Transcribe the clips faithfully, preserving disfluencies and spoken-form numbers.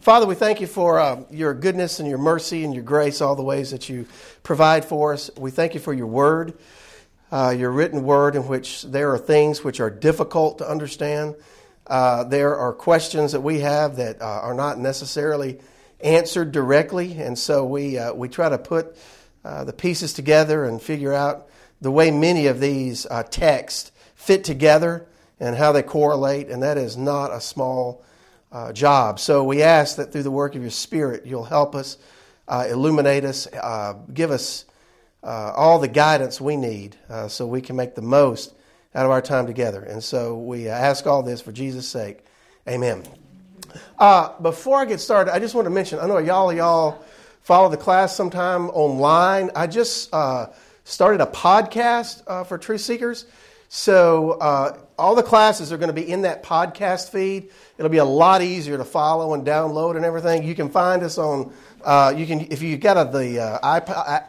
Father, we thank you for uh, your goodness and your mercy and your grace, all the ways that you provide for us. We thank you for your word, uh, your written word, in which there are things which are difficult to understand. Uh, there are questions that we have that uh, are not necessarily answered directly, and so we uh, we try to put uh, the pieces together and figure out the way many of these uh, texts fit together and how they correlate, and that is not a small Uh, job. So we ask that through the work of your Spirit, you'll help us, uh, illuminate us, uh, give us uh, all the guidance we need uh, so we can make the most out of our time together. And so we ask all this for Jesus' sake. Amen. Uh, before I get started, I just want to mention, I know y'all y'all follow the class sometime online. I just uh, started a podcast uh, for Truth Seekers. So uh, all the classes are going to be in that podcast feed. It'll be a lot easier to follow and download and everything. You can find us on, uh, you can if you got a, the uh, iPod,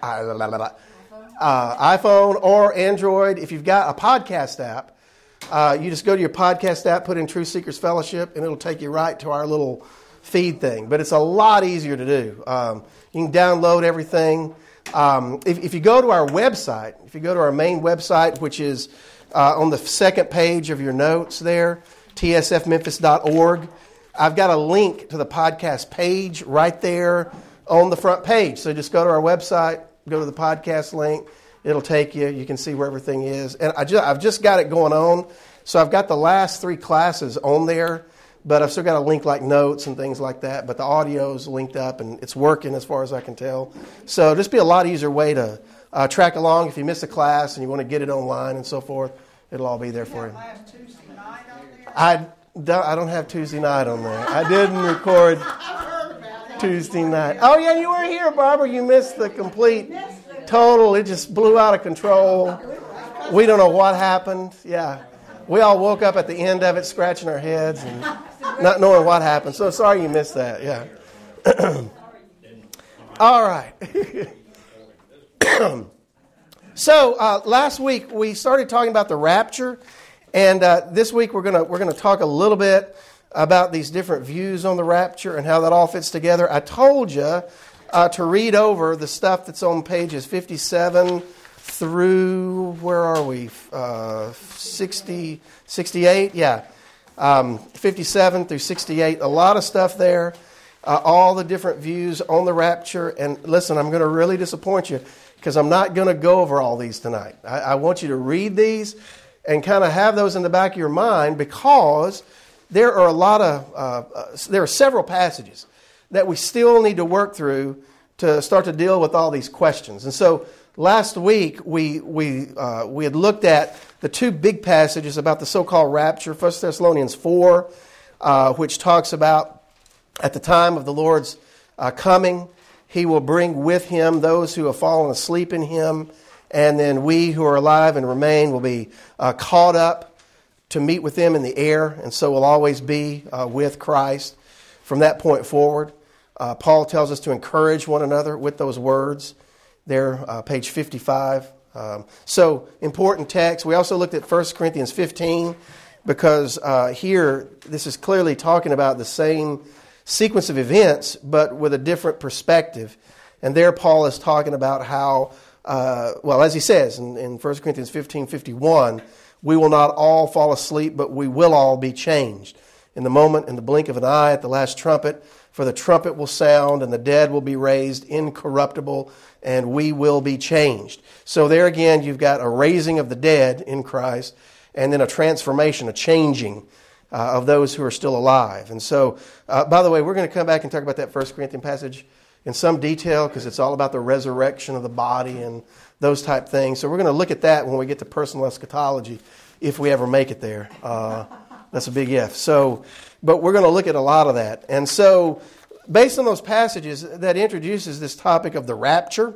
uh, iPhone or Android. If you've got a podcast app, uh, you just go to your podcast app, put in Truth Seekers Fellowship, and it'll take you right to our little feed thing. But it's a lot easier to do. Um, you can download everything. Um, if, if you go to our website, if you go to our main website, which is Uh, on the second page of your notes there, T S F memphis dot org, I've got a link to the podcast page right there on the front page. So just go to our website, go to the podcast link. It'll take you. You can see where everything is. And I just, I've just got it going on. So I've got the last three classes on there, but I've still got to link like notes and things like that. But the audio's linked up, and it's working as far as I can tell. So just be a lot easier way to Uh, track along. If you miss a class and you want to get it online and so forth, it'll all be there for you. I don't, I don't have Tuesday night on there. I didn't record Tuesday night. Oh, yeah, you were here, Barbara. You missed the complete, total. It just blew out of control. We don't know what happened. Yeah. We all woke up at the end of it scratching our heads and not knowing what happened. So sorry you missed that. Yeah. All right. So uh, last week we started talking about the rapture, and uh, this week we're gonna we're gonna talk a little bit about these different views on the rapture and how that all fits together. I told you uh, to read over the stuff that's on pages fifty-seven through, where are we? Uh, sixty, sixty-eight, yeah, um, fifty-seven through sixty-eight. A lot of stuff there. Uh, all the different views on the rapture. And listen, I'm going to really disappoint you, because I'm not going to go over all these tonight. I, I want you to read these and kind of have those in the back of your mind, because there are a lot of, uh, uh, there are several passages that we still need to work through to start to deal with all these questions. And so last week we we uh, we had looked at the two big passages about the so-called rapture, First Thessalonians four, uh, which talks about at the time of the Lord's uh, coming, He will bring with Him those who have fallen asleep in Him, and then we who are alive and remain will be uh, caught up to meet with them in the air, and so will always be uh, with Christ from that point forward. Uh, Paul tells us to encourage one another with those words there, uh, page fifty-five. Um, so, important text. We also looked at First Corinthians fifteen, because uh, here this is clearly talking about the same sequence of events, but with a different perspective. And there Paul is talking about how, uh, well, as he says in, in First Corinthians fifteen fifty-one, we will not all fall asleep, but we will all be changed. In the moment, in the blink of an eye, at the last trumpet, for the trumpet will sound, and the dead will be raised incorruptible, and we will be changed. So there again, you've got a raising of the dead in Christ, and then a transformation, a changing Uh, of those who are still alive. And so, uh, by the way, we're going to come back and talk about that First Corinthians passage in some detail, because it's all about the resurrection of the body and those type things. So we're going to look at that when we get to personal eschatology, if we ever make it there. Uh, that's a big if. So, but we're going to look at a lot of that. And so, based on those passages, that introduces this topic of the rapture.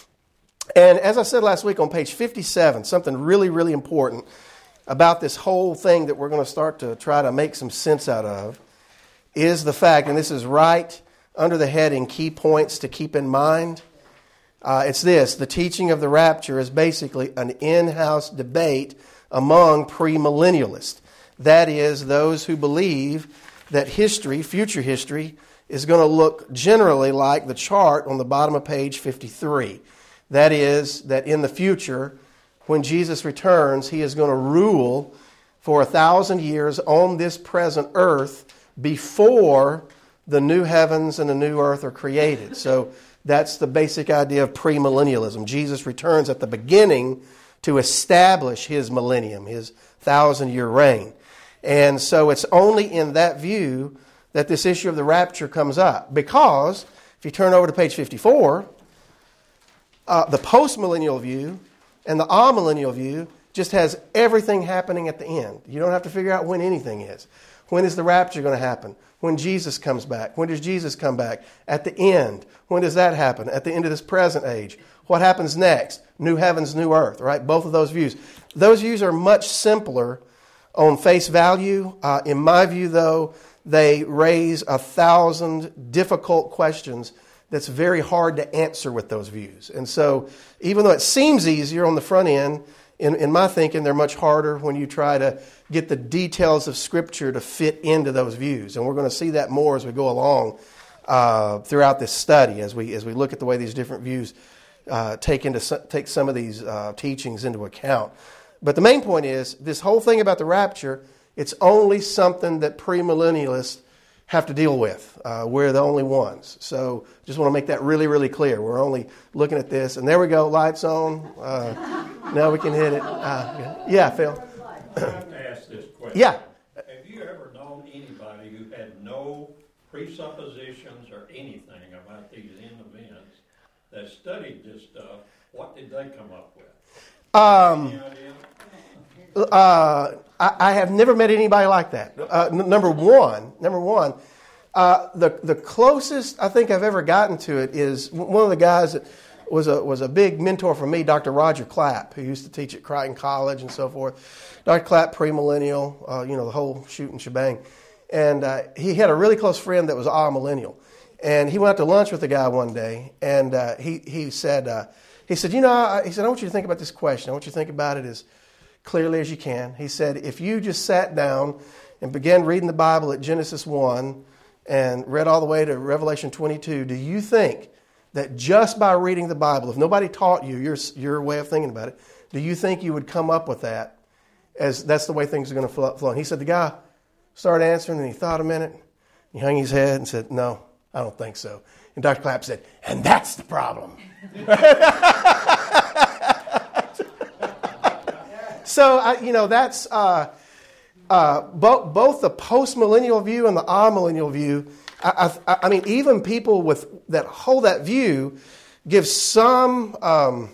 And as I said last week on page fifty-seven, something really, really important about this whole thing that we're going to start to try to make some sense out of is the fact, and this is right under the heading, key points to keep in mind. Uh, it's this: the teaching of the rapture is basically an in-house debate among premillennialists. That is, those who believe that history, future history, is going to look generally like the chart on the bottom of page fifty-three. That is, that in the future, when Jesus returns, he is going to rule for a thousand years on this present earth before the new heavens and the new earth are created. So that's the basic idea of premillennialism. Jesus returns at the beginning to establish his millennium, his thousand-year reign. And so it's only in that view that this issue of the rapture comes up. Because, if you turn over to page fifty-four, uh, the postmillennial view and the amillennial view just has everything happening at the end. You don't have to figure out when anything is. When is the rapture going to happen? When Jesus comes back. When does Jesus come back? At the end. When does that happen? At the end of this present age. What happens next? New heavens, new earth, right? Both of those views. Those views are much simpler on face value. Uh, in my view, though, they raise a thousand difficult questions that's very hard to answer with those views. And so, even though it seems easier on the front end, in, in my thinking, they're much harder when you try to get the details of Scripture to fit into those views. And we're going to see that more as we go along uh, throughout this study, as we as we look at the way these different views uh, take into take some of these uh, teachings into account. But the main point is, this whole thing about the rapture, it's only something that premillennialists have to deal with. Uh, we're the only ones. So just want to make that really, really clear. We're only looking at this. And there we go, lights on. Uh, now we can hit it. Uh, yeah, Phil. I have to ask this question. Yeah. Have you ever known anybody who had no presuppositions or anything about these end events that studied this stuff? What did they come up with? Um, Any idea? Uh, I, I have never met anybody like that. Uh, n- number one, number one, uh, the the closest I think I've ever gotten to it is one of the guys that was a was a big mentor for me, Doctor Roger Clapp, who used to teach at Crichton College and so forth. Doctor Clapp, premillennial, uh, you know, the whole shoot and shebang. And uh, he had a really close friend that was amillennial. And he went out to lunch with the guy one day, and uh, he he said uh, he said, you know, I, he said, I want you to think about this question. I want you to think about it as clearly as you can. He said, if you just sat down and began reading the Bible at Genesis one and read all the way to Revelation twenty-two, do you think that just by reading the Bible, if nobody taught you your your way of thinking about it, do you think you would come up with that as that's the way things are going to flow? And he said, the guy started answering, and he thought a minute. He hung his head and said, no, I don't think so. And Doctor Clapp said, and that's the problem. So, I, you know, that's uh, uh, bo- both the post-millennial view and the amillennial view. I, I, I mean, even people with that hold that view give some um,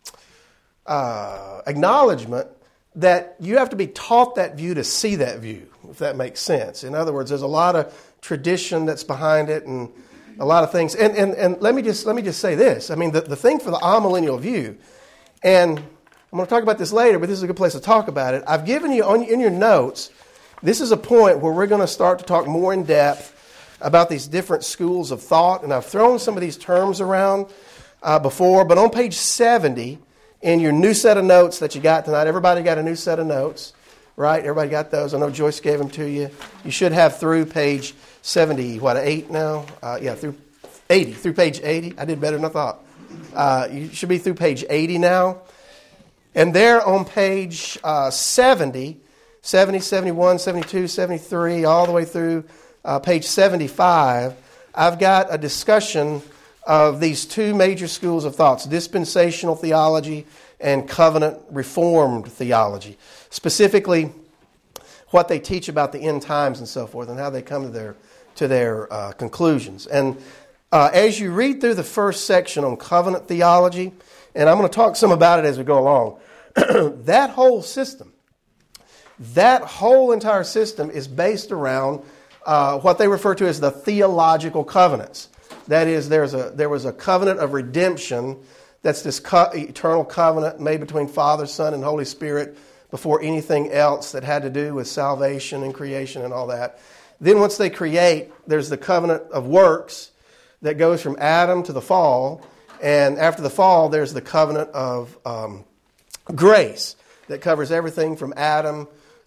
uh, acknowledgement that you have to be taught that view to see that view, if that makes sense. In other words, there's a lot of tradition that's behind it and a lot of things. And and, and let me just let me just say this. I mean, the, the thing for the amillennial view, and I'm going to talk about this later, but this is a good place to talk about it. I've given you on, in your notes, this is a point where we're going to start to talk more in depth about these different schools of thought. And I've thrown some of these terms around uh, before, but on page seventy, in your new set of notes that you got tonight, everybody got a new set of notes, right? Everybody got those. I know Joyce gave them to you. You should have through page seventy, what, eight now? Uh, yeah, through eighty, through page eighty. I did better than I thought. Uh, you should be through page eighty now. And there on page uh, seventy, seventy, seventy-one, seventy-two, seventy-three, all the way through uh, page seventy-five, I've got a discussion of these two major schools of thoughts, dispensational theology and covenant reformed theology. Specifically, what they teach about the end times and so forth and how they come to their, to their uh, conclusions. And uh, as you read through the first section on covenant theology, and I'm going to talk some about it as we go along, that whole system, that whole entire system is based around uh, what they refer to as the theological covenants. That is, there's a there was a covenant of redemption. That's this co- eternal covenant made between Father, Son, and Holy Spirit before anything else that had to do with salvation and creation and all that. Then once they create, there's the covenant of works that goes from Adam to the fall. And after the fall, there's the covenant of um, grace that covers everything from Adam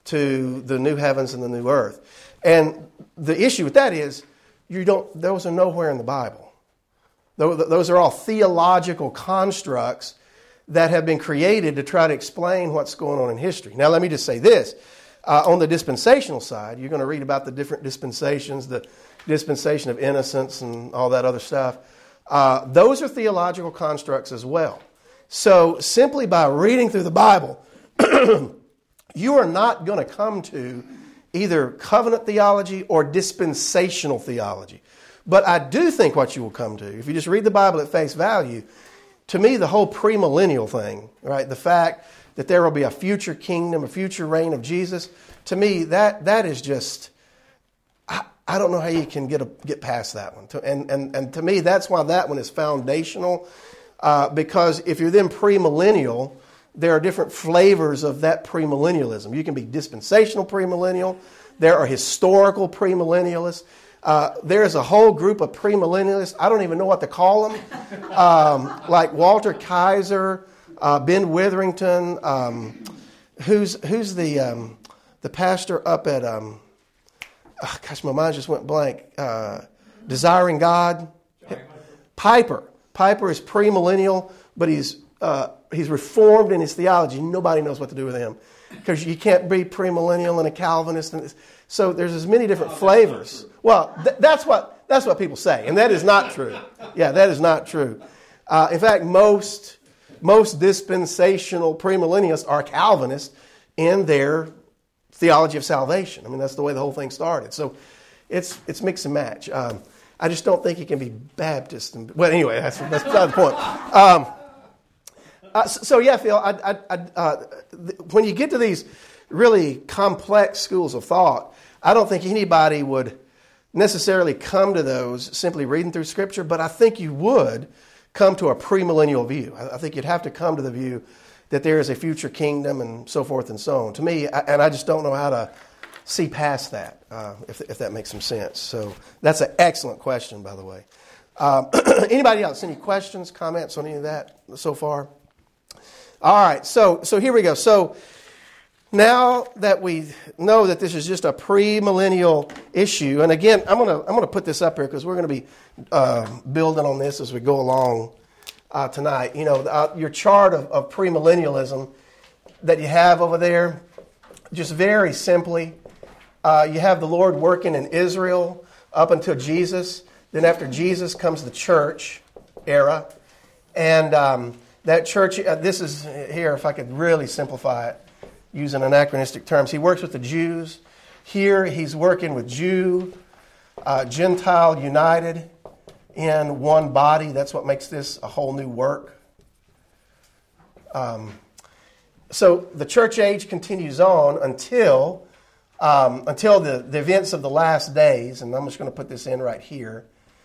to the new heavens and the new earth. And the issue with that is, you don't; those are nowhere in the Bible. Those are all theological constructs that have been created to try to explain what's going on in history. Now, let me just say this. Uh, on the dispensational side, you're going to read about the different dispensations, the dispensation of innocence and all that other stuff. Uh, those are theological constructs as well. So simply by reading through the Bible, you are not going to come to either covenant theology or dispensational theology. But I do think what you will come to, if you just read the Bible at face value, to me the whole premillennial thing, right? The fact that there will be a future kingdom, a future reign of Jesus, to me that that is just, I, I don't know how you can get a, get past that one. And, and, and to me that's why that one is foundational, uh, because if you're then premillennial, there are different flavors of that premillennialism. You can be dispensational premillennial. There are historical premillennialists. Uh, there's a whole group of premillennialists. I don't even know what to call them. Um, like Walter Kaiser, uh, Ben Witherington. Um, who's who's the um, the pastor up at? Um, oh, gosh, my mind just went blank. Uh, Desiring God. Piper. Piper is premillennial, but he's uh, he's reformed in his theology. Nobody knows what to do with him because you can't be premillennial and a Calvinist. And so there's as many different flavors. Well, th- that's what that's what people say, and that is not true. Yeah, that is not true. Uh, in fact, most most dispensational premillennialists are Calvinists in their theology of salvation. I mean, that's the way the whole thing started. So it's it's mix and match. Um, I just don't think you can be Baptist. And, well, anyway, that's that's beside the point. Um, uh, so, so yeah, Phil, I, I, I, uh, th- when you get to these really complex schools of thought, I don't think anybody would necessarily come to those simply reading through Scripture, but I think you would come to a premillennial view. I think you'd have to come to the view that there is a future kingdom and so forth and so on. To me, I, and I just don't know how to see past that, uh, if, if that makes some sense. So that's an excellent question, by the way. Um, anybody else? Any questions, comments on any of that so far? All right, so so here we go. So now that we know that this is just a premillennial issue, and again, I'm gonna I'm gonna put this up here because we're gonna be uh, building on this as we go along uh, tonight. You know, uh, your chart of, of premillennialism that you have over there, just very simply, uh, you have the Lord working in Israel up until Jesus. Then after Jesus comes the church era, and um, that church. Uh, this is here, if I could really simplify it, using anachronistic terms. He works with the Jews. Here he's working with Jew, uh, Gentile united in one body. That's what makes this a whole new work. Um, so the church age continues on until um, until the, the events of the last days, and I'm just going to put this in right here.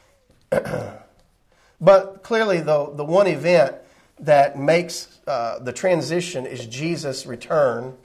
But clearly the, the one event that makes uh, the transition is Jesus' return.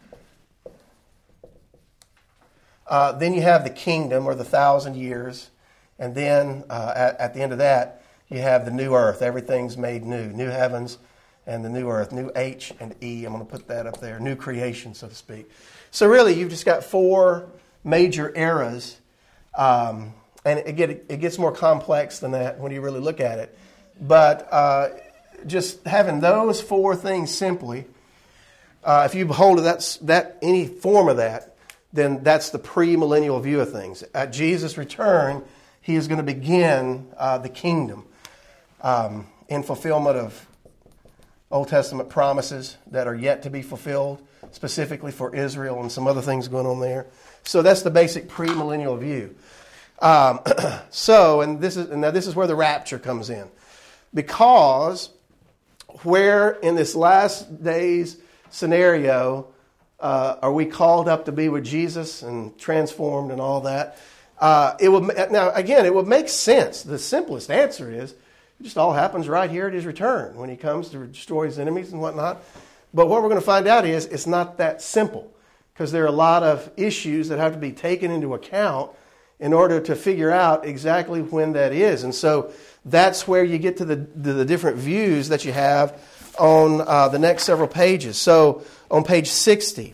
Uh, then you have the kingdom, or the thousand years. And then uh, at, at the end of that, you have the new earth. Everything's made new. New heavens and the new earth. New H and E. I'm going to put that up there. New creation, so to speak. So really, you've just got four major eras. Um, and it, get, it gets more complex than that when you really look at it. But uh, just having those four things simply, uh, if you hold that, that any form of that, then that's the premillennial view of things. At Jesus' return, he is going to begin uh, the kingdom um, in fulfillment of Old Testament promises that are yet to be fulfilled, specifically for Israel and some other things going on there. So that's the basic premillennial view. Um, so, and this is and now this is where the rapture comes in, because where in this last days scenario uh, are we called up to be with Jesus and transformed and all that? Uh, it would now again it would make sense. The simplest answer is it just all happens right here at his return when he comes to destroy his enemies and whatnot. But what we're going to find out is it's not that simple, because there are a lot of issues that have to be taken into account in order to figure out exactly when that is. And so that's where you get to the, to the different views that you have on uh, the next several pages. So on page sixty,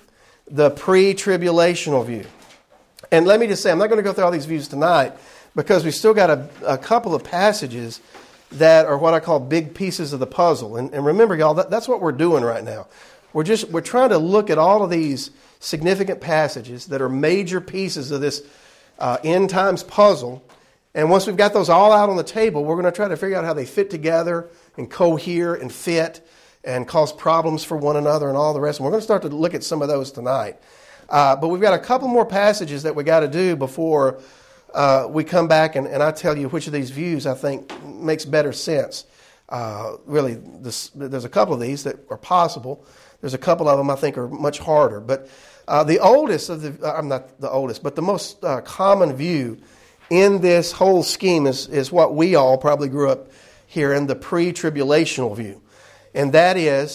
the pre-tribulational view. And let me just say, I'm not going to go through all these views tonight because we've still got a, a couple of passages that are what I call big pieces of the puzzle. And, and remember, y'all, that, that's what we're doing right now. We're just we're trying to look at all of these significant passages that are major pieces of this uh, end times puzzle. And once we've got those all out on the table, we're going to try to figure out how they fit together and cohere and fit and cause problems for one another and all the rest. And we're going to start to look at some of those tonight. Uh, but we've got a couple more passages that we got to do before uh, we come back and, and I tell you which of these views I think makes better sense. Uh, really, this, there's a couple of these that are possible. There's a couple of them I think are much harder. But uh, the oldest of the, I'm not the oldest, but the most uh, common view in this whole scheme is, is what we all probably grew up here in, the pre-tribulational view. And that is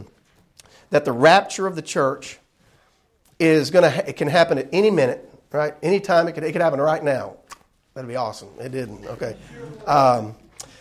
that the rapture of the church is going to, it can happen at any minute, right? Anytime it could, it could happen right now. That'd be awesome. It didn't. Okay. Um,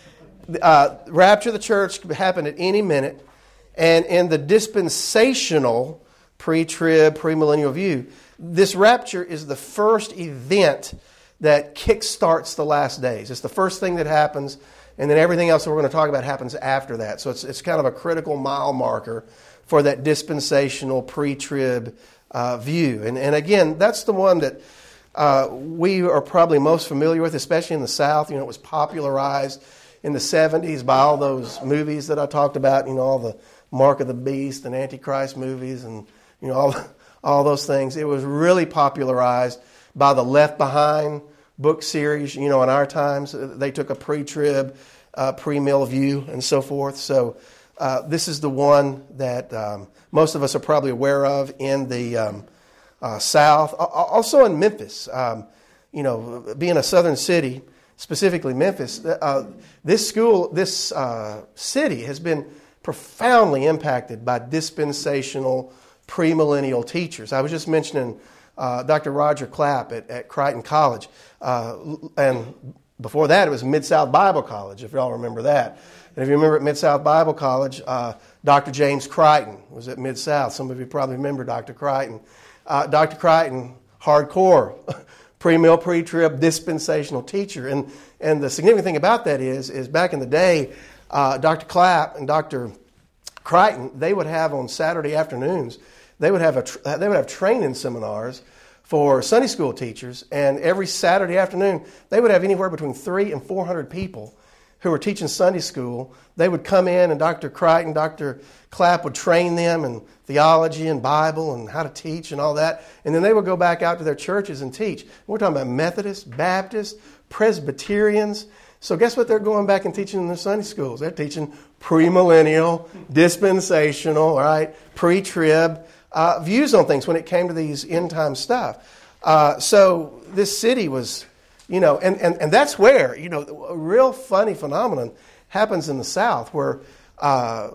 uh, rapture of the church could happen at any minute. And in the dispensational pre-trib, premillennial view, this rapture is the first event that kickstarts the last days. It's the first thing that happens, and then everything else that we're going to talk about happens after that. So it's it's kind of a critical mile marker for that dispensational pre-trib uh, view. And and again, that's the one that uh, we are probably most familiar with, especially in the South. You know, it was popularized in the seventies by all those movies that I talked about. You know, all the Mark of the Beast and Antichrist movies, and you know all all those things. It was really popularized by the Left Behind book series. You know, in our times, they took a pre-trib, uh, pre-mill view, and so forth. So uh, this is the one that um, most of us are probably aware of in the um, uh, South. Also in Memphis, um, you know, being a southern city, specifically Memphis, uh, this school, this uh, city has been profoundly impacted by dispensational premillennial teachers. I was just mentioning uh, Doctor Roger Clapp at, at Crichton College. Uh, and before that, it was Mid-South Bible College, if y'all remember that. And if you remember at Mid-South Bible College, uh, Doctor James Crichton was at Mid-South. Some of you probably remember Doctor Crichton. Uh, Doctor Crichton, hardcore, pre-mill, pre-trib, dispensational teacher. And and the significant thing about that is, is back in the day, uh, Doctor Clapp and Doctor Crichton, they would have on Saturday afternoons, they would have a tra- they would have training seminars for Sunday school teachers, and every Saturday afternoon they would have anywhere between three and four hundred people who were teaching Sunday school. They would come in, and Doctor Crichton, Doctor Clapp would train them in theology and Bible and how to teach and all that, and then they would go back out to their churches and teach. We're talking about Methodists, Baptists, Presbyterians. So guess what they're going back and teaching in their Sunday schools? They're teaching premillennial, dispensational, right, pre-trib uh, views on things when it came to these end-time stuff. Uh, so this city was, you know, and, and, and that's where, you know, a real funny phenomenon happens in the South where uh,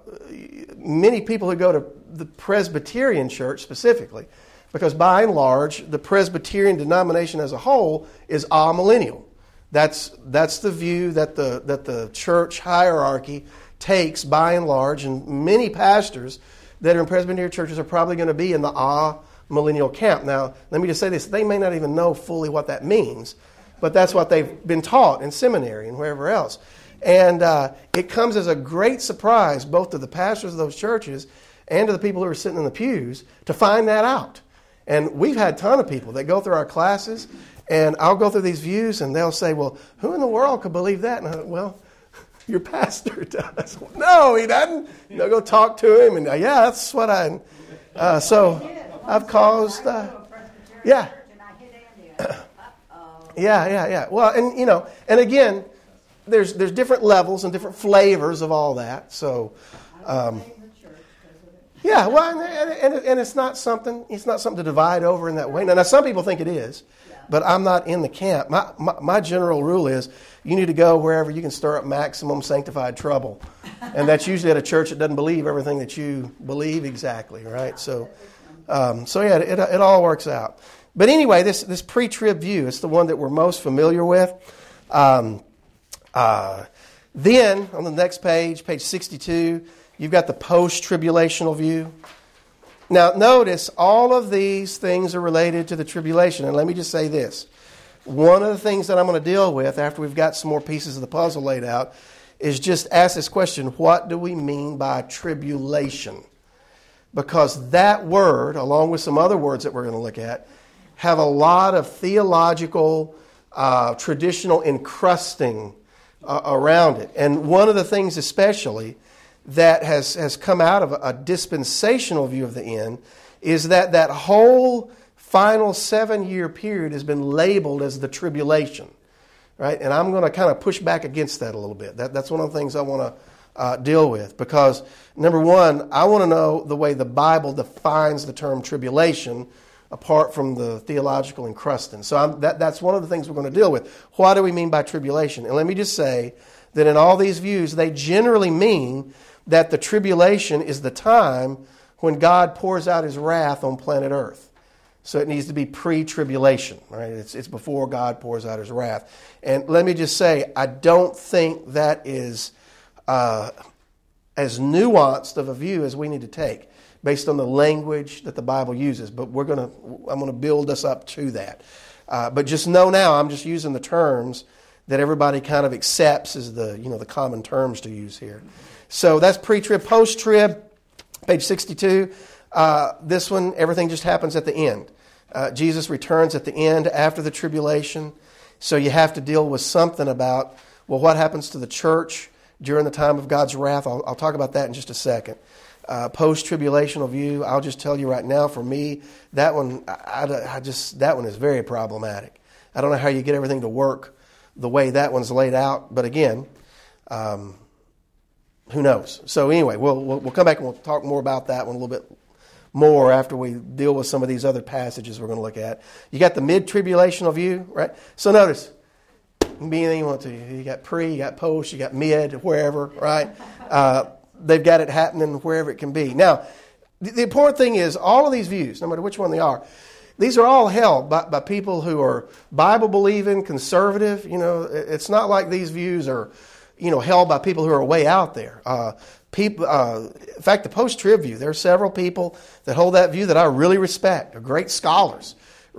many people who go to the Presbyterian church specifically, because by and large, the Presbyterian denomination as a whole is amillennial. That's that's the view that the that the church hierarchy takes by and large, and many pastors that are in Presbyterian churches are probably going to be in the ah millennial camp. Now, let me just say this: they may not even know fully what that means, but that's what they've been taught in seminary and wherever else. And uh, it comes as a great surprise both to the pastors of those churches and to the people who are sitting in the pews to find that out. And we've had a ton of people that go through our classes. And I'll go through these views, and they'll say, well, who in the world could believe that? And I go, well, your pastor does. No, he doesn't. You know, go talk to him. And, uh, yeah, that's what I... Uh, so I've caused... Uh, yeah. Yeah, yeah, yeah. Well, and, you know, and again, there's there's different levels and different flavors of all that. So... Um, yeah, well, and, and, and it's not something it's not something to divide over in that way. Now, now some people think it is. But I'm not in the camp. My, my my general rule is you need to go wherever you can stir up maximum sanctified trouble. And that's usually at a church that doesn't believe everything that you believe exactly, right? So, um, so yeah, it, it all works out. But anyway, this, this pre-trib view, it's the one that we're most familiar with. Um, uh, then, on the next page, page sixty-two, you've got the post-tribulational view. Now, notice all of these things are related to the tribulation. And let me just say this. One of the things that I'm going to deal with after we've got some more pieces of the puzzle laid out is just ask this question, what do we mean by tribulation? Because that word, along with some other words that we're going to look at, have a lot of theological, uh, traditional encrusting uh, around it. And one of the things especially that has, has come out of a, a dispensational view of the end is that that whole final seven-year period has been labeled as the tribulation, right? And I'm going to kind of push back against that a little bit. That, that's one of the things I want to uh, deal with because, number one, I want to know the way the Bible defines the term tribulation apart from the theological encrusting. So I'm, that, that's one of the things we're going to deal with. What do we mean by tribulation? And let me just say that in all these views, they generally mean that the tribulation is the time when God pours out His wrath on planet Earth. So it needs to be pre-tribulation, right? It's, it's before God pours out His wrath. And let me just say, I don't think that is uh, as nuanced of a view as we need to take based on the language that the Bible uses. But we're gonna, I'm going to build us up to that. Uh, but just know now, I'm just using the terms that everybody kind of accepts as the, you know, the common terms to use here. So that's pre-trib, post-trib, page sixty-two. Uh, this one, everything just happens at the end. Uh, Jesus returns at the end after the tribulation. So you have to deal with something about, well, what happens to the church during the time of God's wrath? I'll, I'll talk about that in just a second. Uh, post-tribulational view, I'll just tell you right now, for me, that one, I, I just that one is very problematic. I don't know how you get everything to work the way that one's laid out, but again, um, who knows? So anyway, we'll, we'll we'll come back and we'll talk more about that one a little bit more after we deal with some of these other passages we're going to look at. You got the mid-tribulational view, right? So notice, it can be anything you want to. You got pre, you got post, you got mid, wherever, right? Uh, they've got it happening wherever it can be. Now, the, the important thing is all of these views, no matter which one they are, these are all held by, by people who are Bible-believing, conservative. You know, it's not like these views are, you know, held by people who are way out there. Uh, people, uh, in fact, the post-trib view, there are several people that hold that view that I really respect. They're great scholars,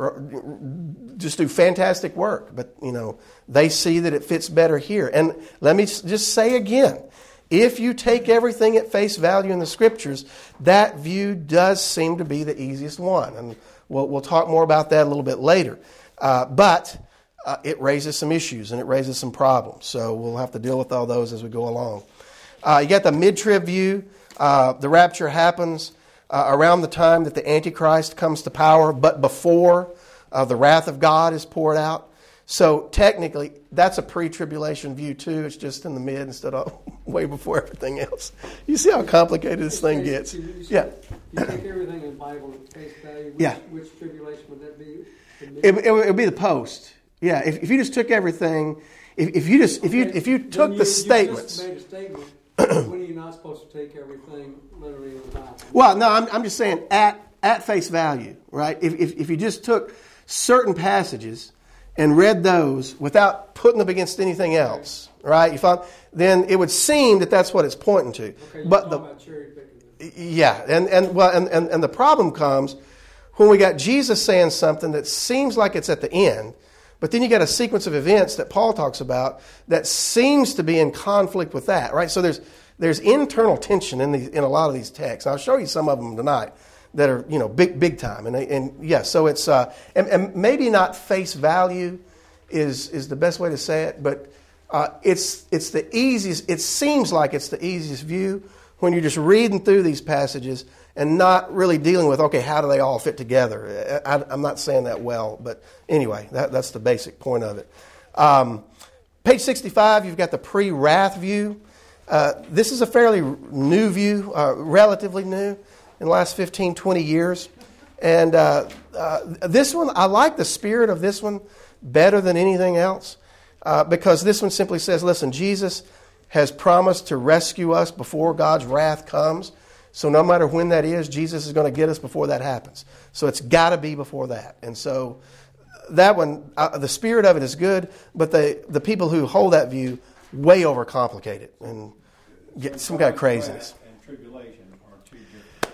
just do fantastic work. But, you know, they see that it fits better here. And let me just say again, if you take everything at face value in the Scriptures, that view does seem to be the easiest one. And we'll, we'll talk more about that a little bit later. Uh, but... Uh, it raises some issues and it raises some problems. So we'll have to deal with all those as we go along. Uh, you got the mid-trib view. Uh, the rapture happens uh, around the time that the Antichrist comes to power, but before uh, the wrath of God is poured out. So technically, that's a pre-tribulation view too. It's just in the mid instead of way before everything else. You see how complicated this thing gets? Yeah. You take everything in the Bible at face value. Which, yeah. Which tribulation would that be? It, it, it would be the post. Yeah, if, if you just took everything, if, if you just if you if you took you, the statements. You just made a statement. When are you not supposed to take everything literally in the Bible? Well, no, I'm I'm just saying at at face value, right? If if if you just took certain passages and read those without putting them against anything else, right? You find, then it would seem that that's what it's pointing to. Okay, you're but talking the about cherry picking. yeah, and and well, and, and and the problem comes when we got Jesus saying something that seems like it's at the end. But then you got a sequence of events that Paul talks about that seems to be in conflict with that, right? So there's there's internal tension in these in a lot of these texts. I'll show you some of them tonight that are, you know, big big time. And and yeah, so it's uh, and, and maybe not face value is is the best way to say it, but uh, it's it's the easiest. It seems like it's the easiest view when you're just reading through these passages and not really dealing with, okay, how do they all fit together? I, I'm not saying that well, but anyway, that, that's the basic point of it. Um, page sixty-five, you've got the pre-wrath view. Uh, this is a fairly new view, uh, relatively new, in the last fifteen, twenty years. And uh, uh, this one, I like the spirit of this one better than anything else uh, because this one simply says, listen, Jesus has promised to rescue us before God's wrath comes. So no matter when that is, Jesus is going to get us before that happens. So it's got to be before that. And so that one, uh, the spirit of it is good, but the, the people who hold that view way overcomplicate it and get some kind of craziness. And tribulation are two different things.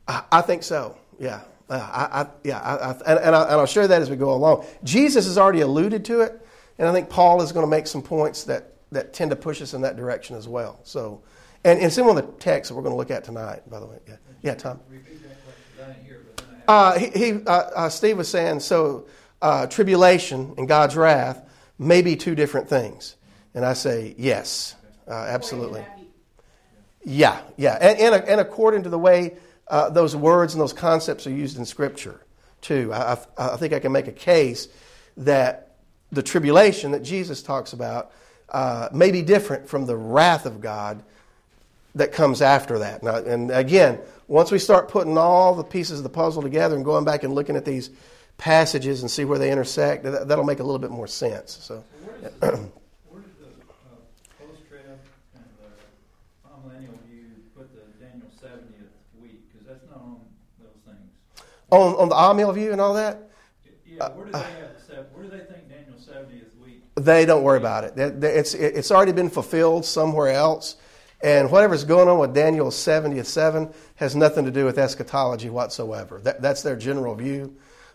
I, I think so. Yeah. Uh, I, I, yeah. I, I, and, and, I, and I'll share that as we go along. Jesus has already alluded to it, and I think Paul is going to make some points that, that tend to push us in that direction as well. So, and, and it's in one of the texts that we're going to look at tonight, by the way. Yeah. Yeah, Tom. Repeat that question. I didn't hear, but then I have... Uh, he, he, uh, uh, Steve was saying, so uh, tribulation and God's wrath may be two different things. And I say, yes, uh, absolutely. Yeah, yeah. And, and, and according to the way uh, those words and those concepts are used in Scripture, too. I, I, I think I can make a case that the tribulation that Jesus talks about uh, may be different from the wrath of God that comes after that. Now, and again, once we start putting all the pieces of the puzzle together and going back and looking at these passages and see where they intersect, that, that'll make a little bit more sense. So, where does the, where does the uh, post-trib and the amillennial view put the Daniel seventieth week? Because that's not on those things. on on the amillennial view and all that, Yeah, where do they have the sev- Where do they think Daniel seventieth week? they don't worry about it. They- they- It's it's already been fulfilled somewhere else. And whatever's going on with Daniel's seventieth seven has nothing to do with eschatology whatsoever. That, that's their general view.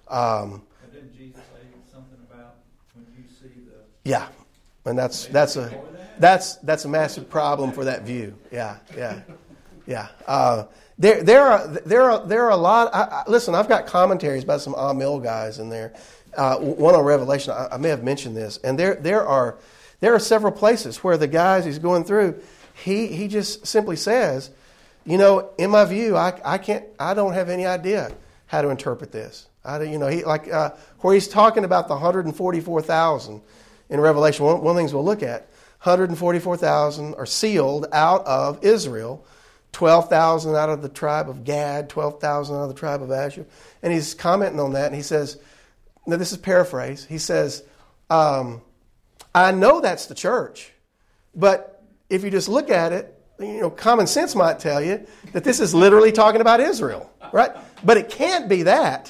Um, But didn't Jesus say something about when you see the... yeah, and that's that's a that's that's a massive problem for that view. Yeah, yeah, yeah. Uh, there there are there are there are a lot. I, I, listen, I've got commentaries by some Amil guys in there. Uh, one on Revelation. I, I may have mentioned this, and there there are there are several places where the guys he's going through. He he just simply says, you know, in my view, I I can't I don't have any idea how to interpret this. I you know he like uh, where he's talking about the one hundred forty-four thousand in Revelation. One, one of the things we'll look at, one hundred forty-four thousand are sealed out of Israel, twelve thousand out of the tribe of Gad, twelve thousand out of the tribe of Asher, and he's commenting on that, and he says, now this is paraphrase. He says, um, I know that's the church, but if you just look at it, you know, common sense might tell you that this is literally talking about Israel, right? But it can't be that.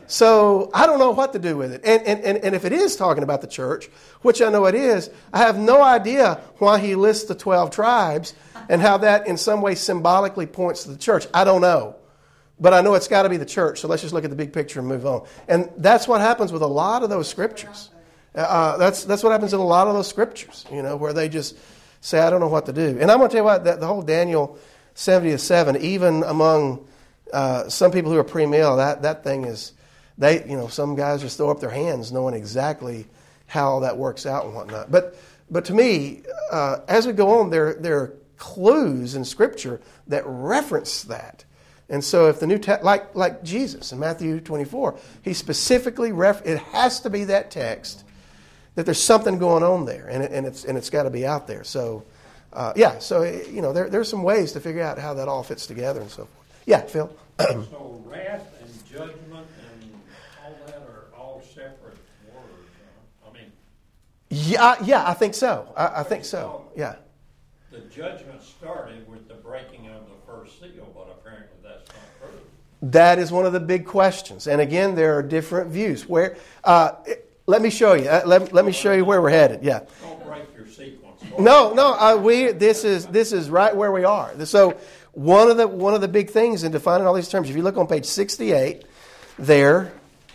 So I don't know what to do with it. And, and, and, and if it is talking about the church, which I know it is, I have no idea why he lists the twelve tribes and how that in some way symbolically points to the church. I don't know. But I know it's got to be the church. So let's just look at the big picture and move on. And that's what happens with a lot of those scriptures. Uh, that's, that's what happens in a lot of those scriptures, you know, where they just... say, I don't know what to do. And I'm going to tell you what, that the whole Daniel seventieth seven, even among uh, some people who are pre-mill, that, that thing is, they, you know, some guys just throw up their hands knowing exactly how that works out and whatnot. But but to me, uh, as we go on, there, there are clues in Scripture that reference that. And so if the New Te- like like Jesus in Matthew twenty-four, he specifically, ref- it has to be that text that there's something going on there, and, it, and it's and it's got to be out there. So, uh, yeah, so, you know, there there's some ways to figure out how that all fits together and so forth. Yeah, Phil? So wrath and judgment and all that are all separate words. Huh? I mean... Yeah, yeah, I think so. I, I think so, yeah. The judgment started with the breaking of the first seal, but apparently that's not true. That is one of the big questions. And again, there are different views. Where... Uh, Let me show you. Uh, let, let me show you where we're headed. Yeah. Don't break your sequence. No, no. Uh, we. This is this is right where we are. So one of the one of the big things in defining all these terms. If you look on page sixty-eight, there,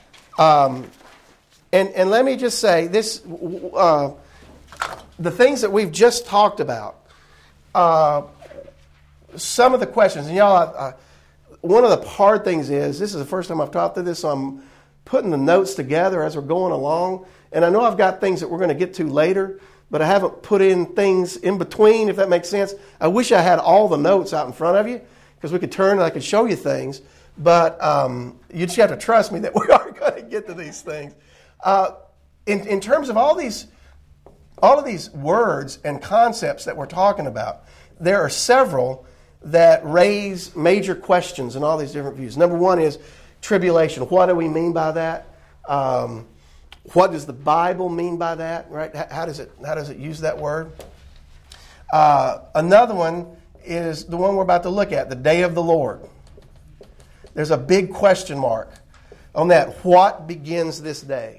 um, and and let me just say this: uh, the things that we've just talked about. Uh, some of the questions, and y'all. Uh, one of the hard things is this is the first time I've taught through this, so I'm putting the notes together as we're going along. And I know I've got things that we're going to get to later, but I haven't put in things in between, if that makes sense. I wish I had all the notes out in front of you, because we could turn and I could show you things. But um, you just have to trust me that we are going to get to these things. Uh, in, in terms of all these, all of these words and concepts that we're talking about, there are several that raise major questions in all these different views. Number one is tribulation. What do we mean by that? Um, what does the Bible mean by that? Right? How does it how does it use that word? Uh, another one is the one we're about to look at, the day of the Lord. There's a big question mark on that. What begins this day?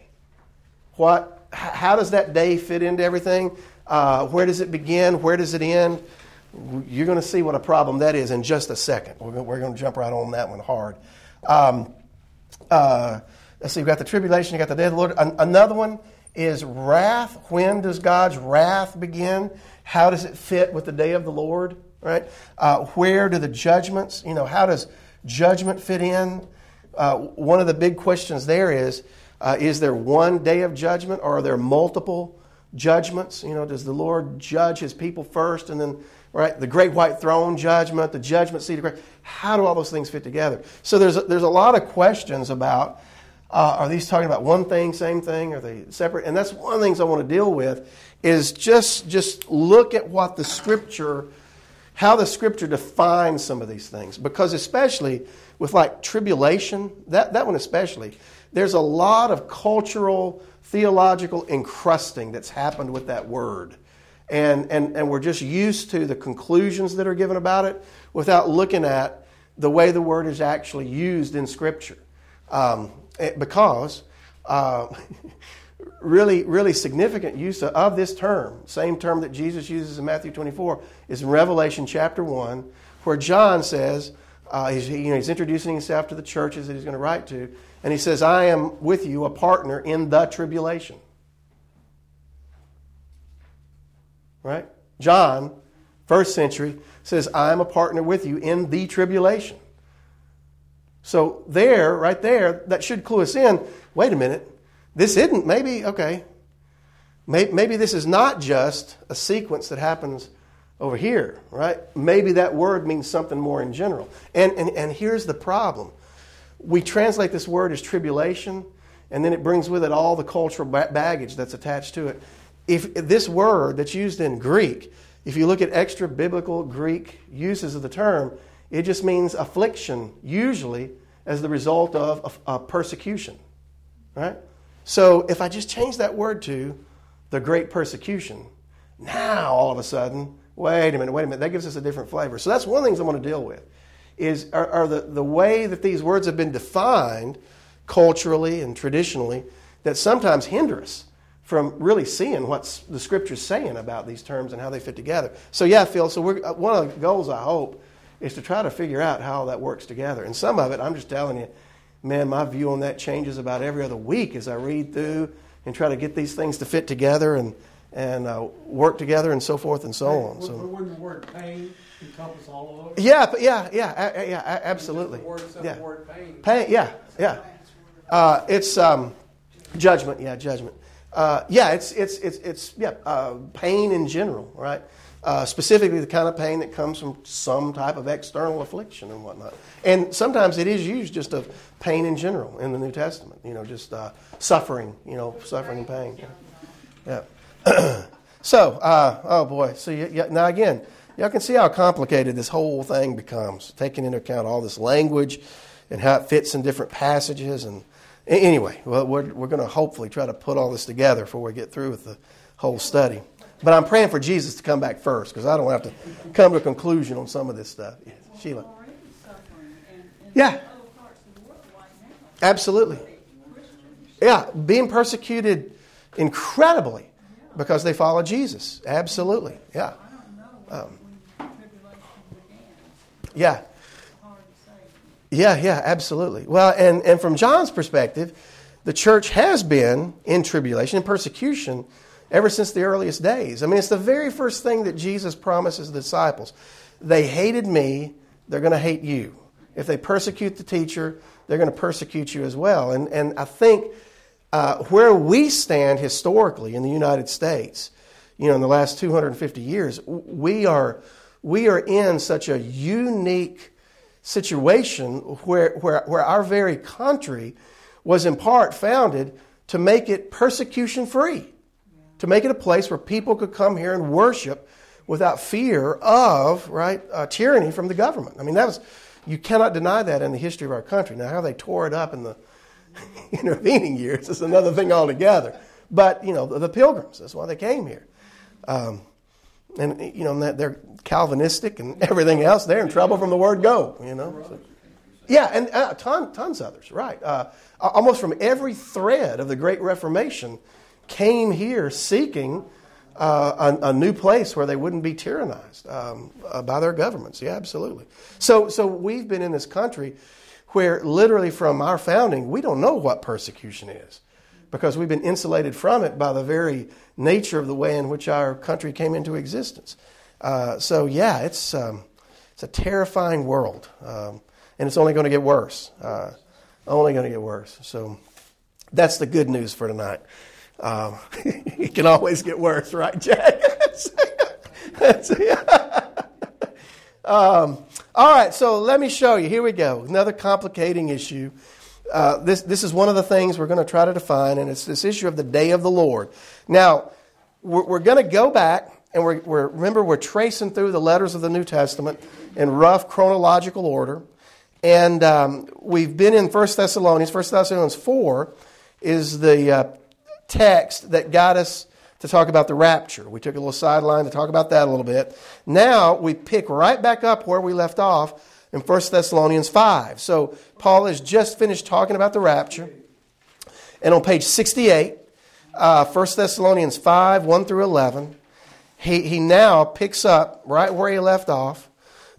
What? How does that day fit into everything? Uh, where does it begin? Where does it end? You're going to see what a problem that is in just a second. We're going, we're going to jump right on that one hard. Um, uh, let's see, you've got the tribulation, you've got the day of the Lord. An- another one is wrath. When does God's wrath begin? How does it fit with the day of the Lord? Right? Uh, where do the judgments, you know, how does judgment fit in? Uh, one of the big questions there is, uh, is there one day of judgment, or are there multiple judgments? You know, does the Lord judge his people first, and then, right, the great white throne judgment, the judgment seat of Christ? How do all those things fit together? So there's a, there's a lot of questions about, uh, are these talking about one thing, same thing? Are they separate? And that's one of the things I want to deal with, is just just look at what the Scripture, how the Scripture defines some of these things. Because especially with like tribulation, that, that one especially, there's a lot of cultural, theological encrusting that's happened with that word. And, and, and we're just used to the conclusions that are given about it without looking at the way the word is actually used in Scripture. Um, it, because uh, really, really significant use of, of this term, same term that Jesus uses in Matthew twenty-four, is in Revelation chapter one, where John says, uh, he's, you know, he's introducing himself to the churches that he's going to write to, and he says, I am with you, a partner in the tribulation. Right? John, first century, says, I am a partner with you in the tribulation. So there, right there, that should clue us in, wait a minute, this isn't, maybe, okay, maybe, maybe this is not just a sequence that happens over here, right? Maybe that word means something more in general. And, and, and here's the problem. We translate this word as tribulation, and then it brings with it all the cultural baggage that's attached to it. If this word that's used in Greek, if you look at extra biblical Greek uses of the term, it just means affliction, usually as the result of a, a persecution, right? So if I just change that word to the great persecution, now all of a sudden, wait a minute, wait a minute, that gives us a different flavor. So that's one of the things I want to deal with, is are, are the, the way that these words have been defined culturally and traditionally that sometimes hinder us from really seeing what the Scripture's saying about these terms and how they fit together. So yeah, Phil, so we're, one of the goals, I hope, is to try to figure out how that works together. And some of it, I'm just telling you, man, my view on that changes about every other week as I read through and try to get these things to fit together and, and uh, work together and so forth and so on. So wouldn't the word pain encompass all of those? Yeah, yeah, yeah, yeah, absolutely. The word, yeah. the word pain. Pain, yeah, yeah. Uh, it's um, judgment, yeah, judgment. Uh, yeah, it's it's it's it's yeah, uh, pain in general, right? Uh, specifically, the kind of pain that comes from some type of external affliction and whatnot. And sometimes it is used just of pain in general in the New Testament. You know, just uh, suffering. You know, suffering and pain. Yeah. yeah. so, uh, oh boy. So you, you, now again, y'all can see how complicated this whole thing becomes, taking into account all this language and how it fits in different passages and. Anyway, well, we're, we're going to hopefully try to put all this together before we get through with the whole study. But I'm praying for Jesus to come back first, because I don't have to come to a conclusion on some of this stuff. Yeah. Sheila. Yeah. Absolutely. Yeah, being persecuted incredibly because they follow Jesus. Absolutely. Yeah. Um, yeah. Yeah, yeah, absolutely. Well, and, and from John's perspective, the church has been in tribulation and persecution ever since the earliest days. I mean, it's the very first thing that Jesus promises the disciples. They hated me, they're going to hate you. If they persecute the teacher, they're going to persecute you as well. And, and I think uh, where we stand historically in the United States, you know, in the last two hundred fifty years, we are we are in such a unique situation where, where, where our very country was in part founded to make it persecution-free, to make it a place where people could come here and worship without fear of, right, uh, tyranny from the government. I mean, that was, you cannot deny that in the history of our country. Now, how they tore it up in the intervening years is another thing altogether. But, you know, the, the Pilgrims, that's why they came here. Um, and, you know, they're Calvinistic and everything else. They're in trouble from the word go, you know. So, yeah, and uh, ton, tons others, right. Uh, almost from every thread of the Great Reformation came here seeking uh, a, a new place where they wouldn't be tyrannized um, uh, by their governments. Yeah, absolutely. So, so we've been in this country where literally from our founding, we don't know what persecution is because we've been insulated from it by the very nature of the way in which our country came into existence. Uh, so, yeah, it's um, it's a terrifying world, um, and it's only going to get worse. Uh, only going to get worse. So that's the good news for tonight. Um, it can always get worse, right, Jack? That's it. um, all right, so let me show you. Here we go. Another complicating issue. Uh, this this is one of the things we're going to try to define, and it's this issue of the day of the Lord. Now, we're, we're going to go back, and we're, we're remember we're tracing through the letters of the New Testament in rough chronological order, and um, we've been in First Thessalonians. First Thessalonians four is the uh, text that got us to talk about the rapture. We took a little sideline to talk about that a little bit. Now we pick right back up where we left off in First Thessalonians five. So Paul has just finished talking about the rapture. And on page sixty-eight, uh, First Thessalonians five, one through eleven, he, he now picks up right where he left off.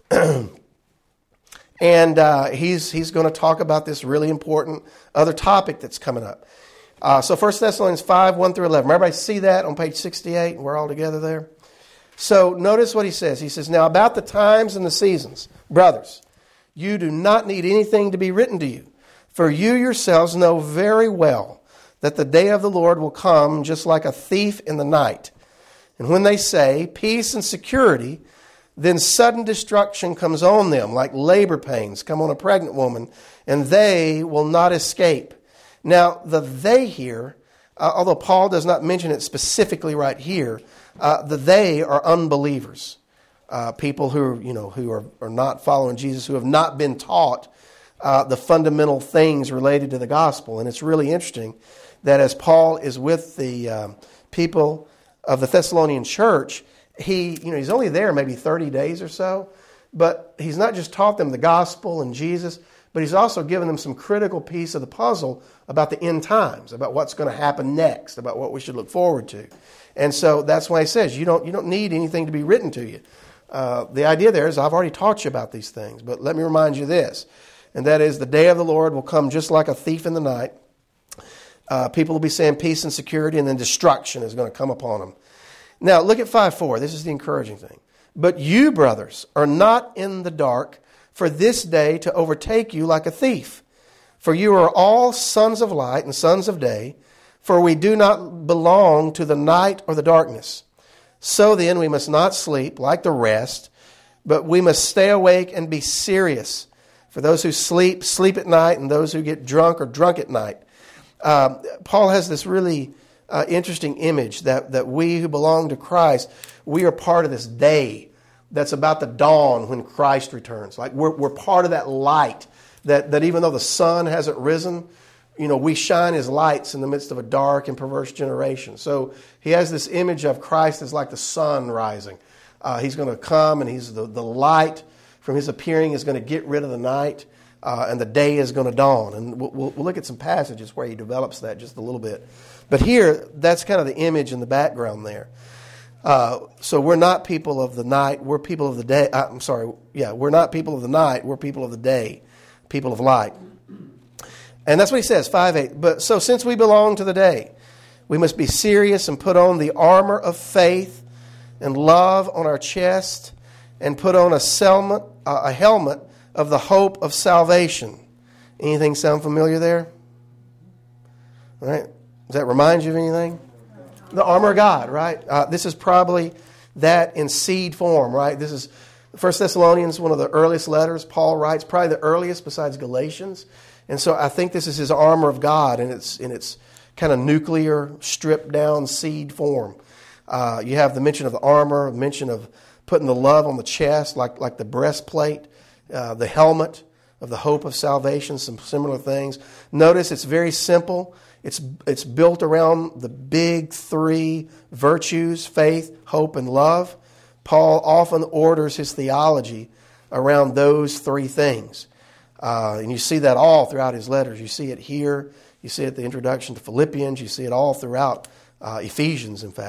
And uh, he's, he's going to talk about this really important other topic that's coming up. Uh, so First Thessalonians five, one through eleven. Everybody see that on page sixty-eight? And we're all together there. So notice what he says. He says, now about the times and the seasons, brothers, you do not need anything to be written to you, for you yourselves know very well that the day of the Lord will come just like a thief in the night. And when they say peace and security, then sudden destruction comes on them, like labor pains come on a pregnant woman, and they will not escape. Now, the they here, uh, although Paul does not mention it specifically right here, uh, the they are unbelievers, uh, people who you know who are, are not following Jesus, who have not been taught uh, the fundamental things related to the gospel. And it's really interesting that as Paul is with the um, people of the Thessalonian church, he you know he's only there maybe thirty days or so, but he's not just taught them the gospel and Jesus, but he's also given them some critical piece of the puzzle about the end times, about what's going to happen next, about what we should look forward to. And so that's why he says you don't you don't need anything to be written to you. Uh, the idea there is I've already taught you about these things, but let me remind you this, and that is the day of the Lord will come just like a thief in the night. Uh, people will be saying peace and security, and then destruction is going to come upon them. Now look at five four. This is the encouraging thing. But you, brothers, are not in the dark for this day to overtake you like a thief. For you are all sons of light and sons of day, for we do not belong to the night or the darkness. So then we must not sleep like the rest, but we must stay awake and be serious. For those who sleep, sleep at night, and those who get drunk are drunk at night. Um, Paul has this really uh, interesting image that, that we who belong to Christ, we are part of this day that's about the dawn when Christ returns. Like we're we're part of that light that, that even though the sun hasn't risen, you know, we shine his lights in the midst of a dark and perverse generation. So he has this image of Christ as like the sun rising. Uh, he's going to come and he's the, the light from his appearing is going to get rid of the night uh, and the day is going to dawn. And we'll, we'll look at some passages where he develops that just a little bit. But here, that's kind of the image in the background there. Uh, so we're not people of the night, we're people of the day. Uh, I'm sorry, yeah, we're not people of the night, we're people of the day, people of light. And that's what he says, five eight. But so since we belong to the day, we must be serious and put on the armor of faith and love on our chest and put on a helmet, uh, a helmet of the hope of salvation. Anything sound familiar there? All right. Does that remind you of anything? The armor of God, right? Uh, this is probably that in seed form, right? This is First Thessalonians, one of the earliest letters Paul writes, probably the earliest besides Galatians. And so I think this is his armor of God in its in its kind of nuclear, stripped down seed form. Uh, you have the mention of the armor, mention of putting the love on the chest, like like the breastplate, uh, the helmet of the hope of salvation, some similar things. Notice it's very simple. It's it's built around the big three virtues, faith, hope, and love. Paul often orders his theology around those three things. Uh, and you see that all throughout his letters. You see it here. You see it at the introduction to Philippians. You see it all throughout uh, Ephesians, in fact.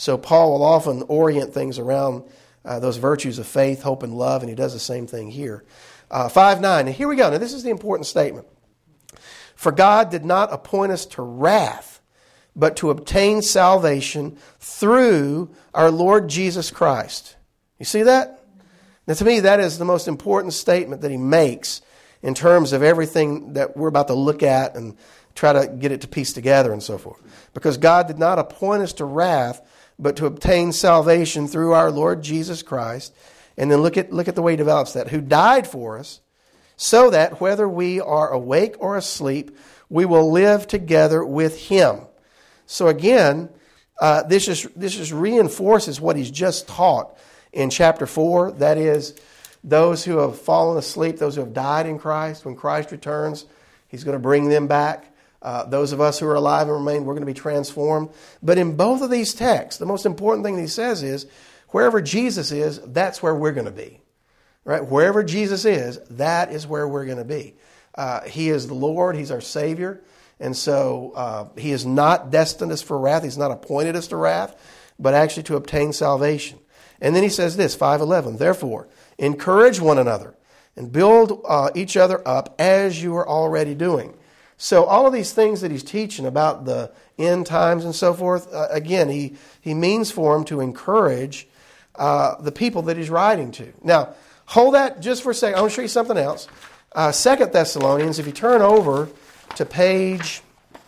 So Paul will often orient things around uh, those virtues of faith, hope, and love, and he does the same thing here. Uh, five nine, and here we go. Now this is the important statement. For God did not appoint us to wrath, but to obtain salvation through our Lord Jesus Christ. You see that? Now to me, that is the most important statement that he makes in terms of everything that we're about to look at and try to get it to piece together and so forth. Because God did not appoint us to wrath, but to obtain salvation through our Lord Jesus Christ. And then look at look at the way he develops that. Who died for us, so that whether we are awake or asleep, we will live together with him. So again, uh, this just this just reinforces what he's just taught in chapter four. That is, those who have fallen asleep, those who have died in Christ, when Christ returns, he's going to bring them back. Uh, those of us who are alive and remain, we're going to be transformed. But in both of these texts, the most important thing that he says is, wherever Jesus is, that's where we're going to be. Right? Wherever Jesus is, that is where we're going to be. Uh, he is the Lord. He's our Savior. And so uh, he is not destined us for wrath. He's not appointed us to wrath, but actually to obtain salvation. And then he says this, five eleven, therefore, encourage one another and build uh, each other up as you are already doing. So all of these things that he's teaching about the end times and so forth, uh, again, he, he means for him to encourage uh, the people that he's writing to. Now, hold that just for a second. I want to show you something else. Uh, Second Thessalonians, if you turn over to page,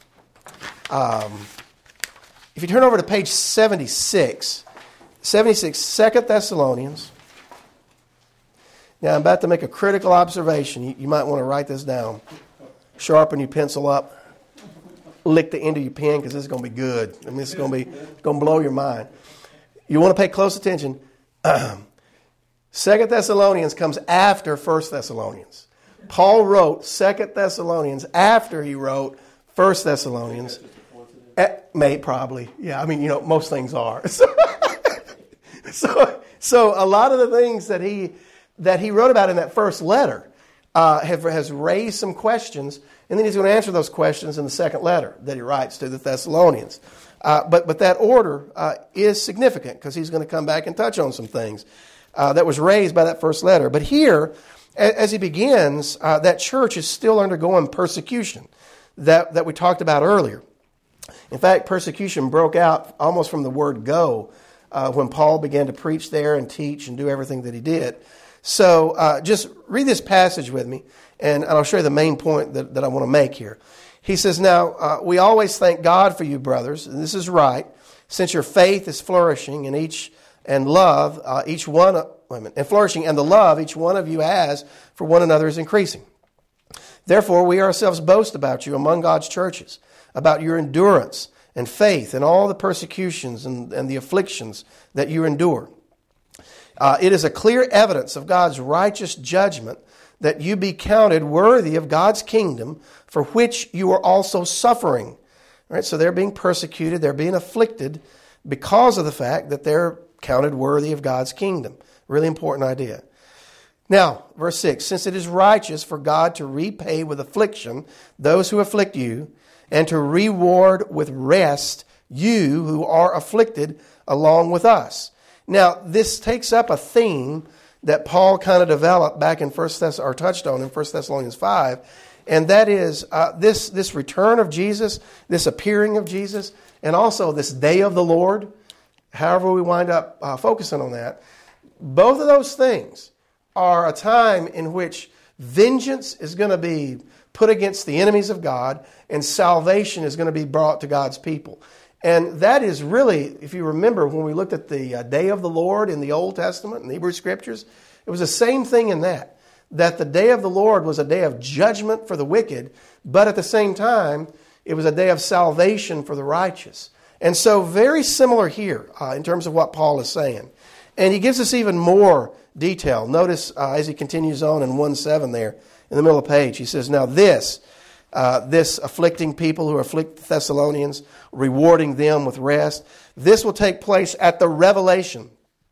um, if you turn over to page seventy-six, seventy-six, Second Thessalonians. Now, I'm about to make a critical observation. You, you might want to write this down. Sharpen your pencil up. Lick the end of your pen because this is going to be good. I mean, this is going to be going to blow your mind. You want to pay close attention. Second Thessalonians comes after First Thessalonians. Paul wrote Second Thessalonians after he wrote First Thessalonians. Eh, may probably, yeah. I mean, you know, most things are. So, so, so a lot of the things that he that he wrote about in that first letter uh, have has raised some questions, and then he's going to answer those questions in the second letter that he writes to the Thessalonians. Uh, but but that order uh, is significant because he's going to come back and touch on some things uh, that was raised by that first letter. But here, as he begins, uh, that church is still undergoing persecution that, that we talked about earlier. In fact, persecution broke out almost from the word go uh, when Paul began to preach there and teach and do everything that he did. So uh, just read this passage with me, and, and I'll show you the main point that, that I want to make here. He says, now, uh, we always thank God for you, brothers, and this is right, since your faith is flourishing and each and love, uh, each one, wait a minute, and flourishing, and the love each one of you has for one another is increasing. Therefore, we ourselves boast about you among God's churches, about your endurance and faith and all the persecutions and, and the afflictions that you endure. Uh, it is a clear evidence of God's righteous judgment that you be counted worthy of God's kingdom, for which you are also suffering. All right, so they're being persecuted, they're being afflicted because of the fact that they're counted worthy of God's kingdom. Really important idea. Now, verse six, since it is righteous for God to repay with affliction those who afflict you, and to reward with rest you who are afflicted along with us. Now, this takes up a theme that Paul kind of developed back in First Thess or touched on in First Thessalonians five, and that is uh, this this return of Jesus, this appearing of Jesus, and also this day of the Lord. However, we wind up uh, focusing on that. Both of those things are a time in which vengeance is going to be put against the enemies of God, and salvation is going to be brought to God's people. And that is really, if you remember, when we looked at the uh, day of the Lord in the Old Testament, in the Hebrew Scriptures, it was the same thing in that. That the day of the Lord was a day of judgment for the wicked, but at the same time, it was a day of salvation for the righteous. And so very similar here uh, in terms of what Paul is saying. And he gives us even more detail. Notice uh, as he continues on in one seven there, in the middle of the page, he says, now this, uh, this afflicting people who afflict the Thessalonians, rewarding them with rest, this will take place at the revelation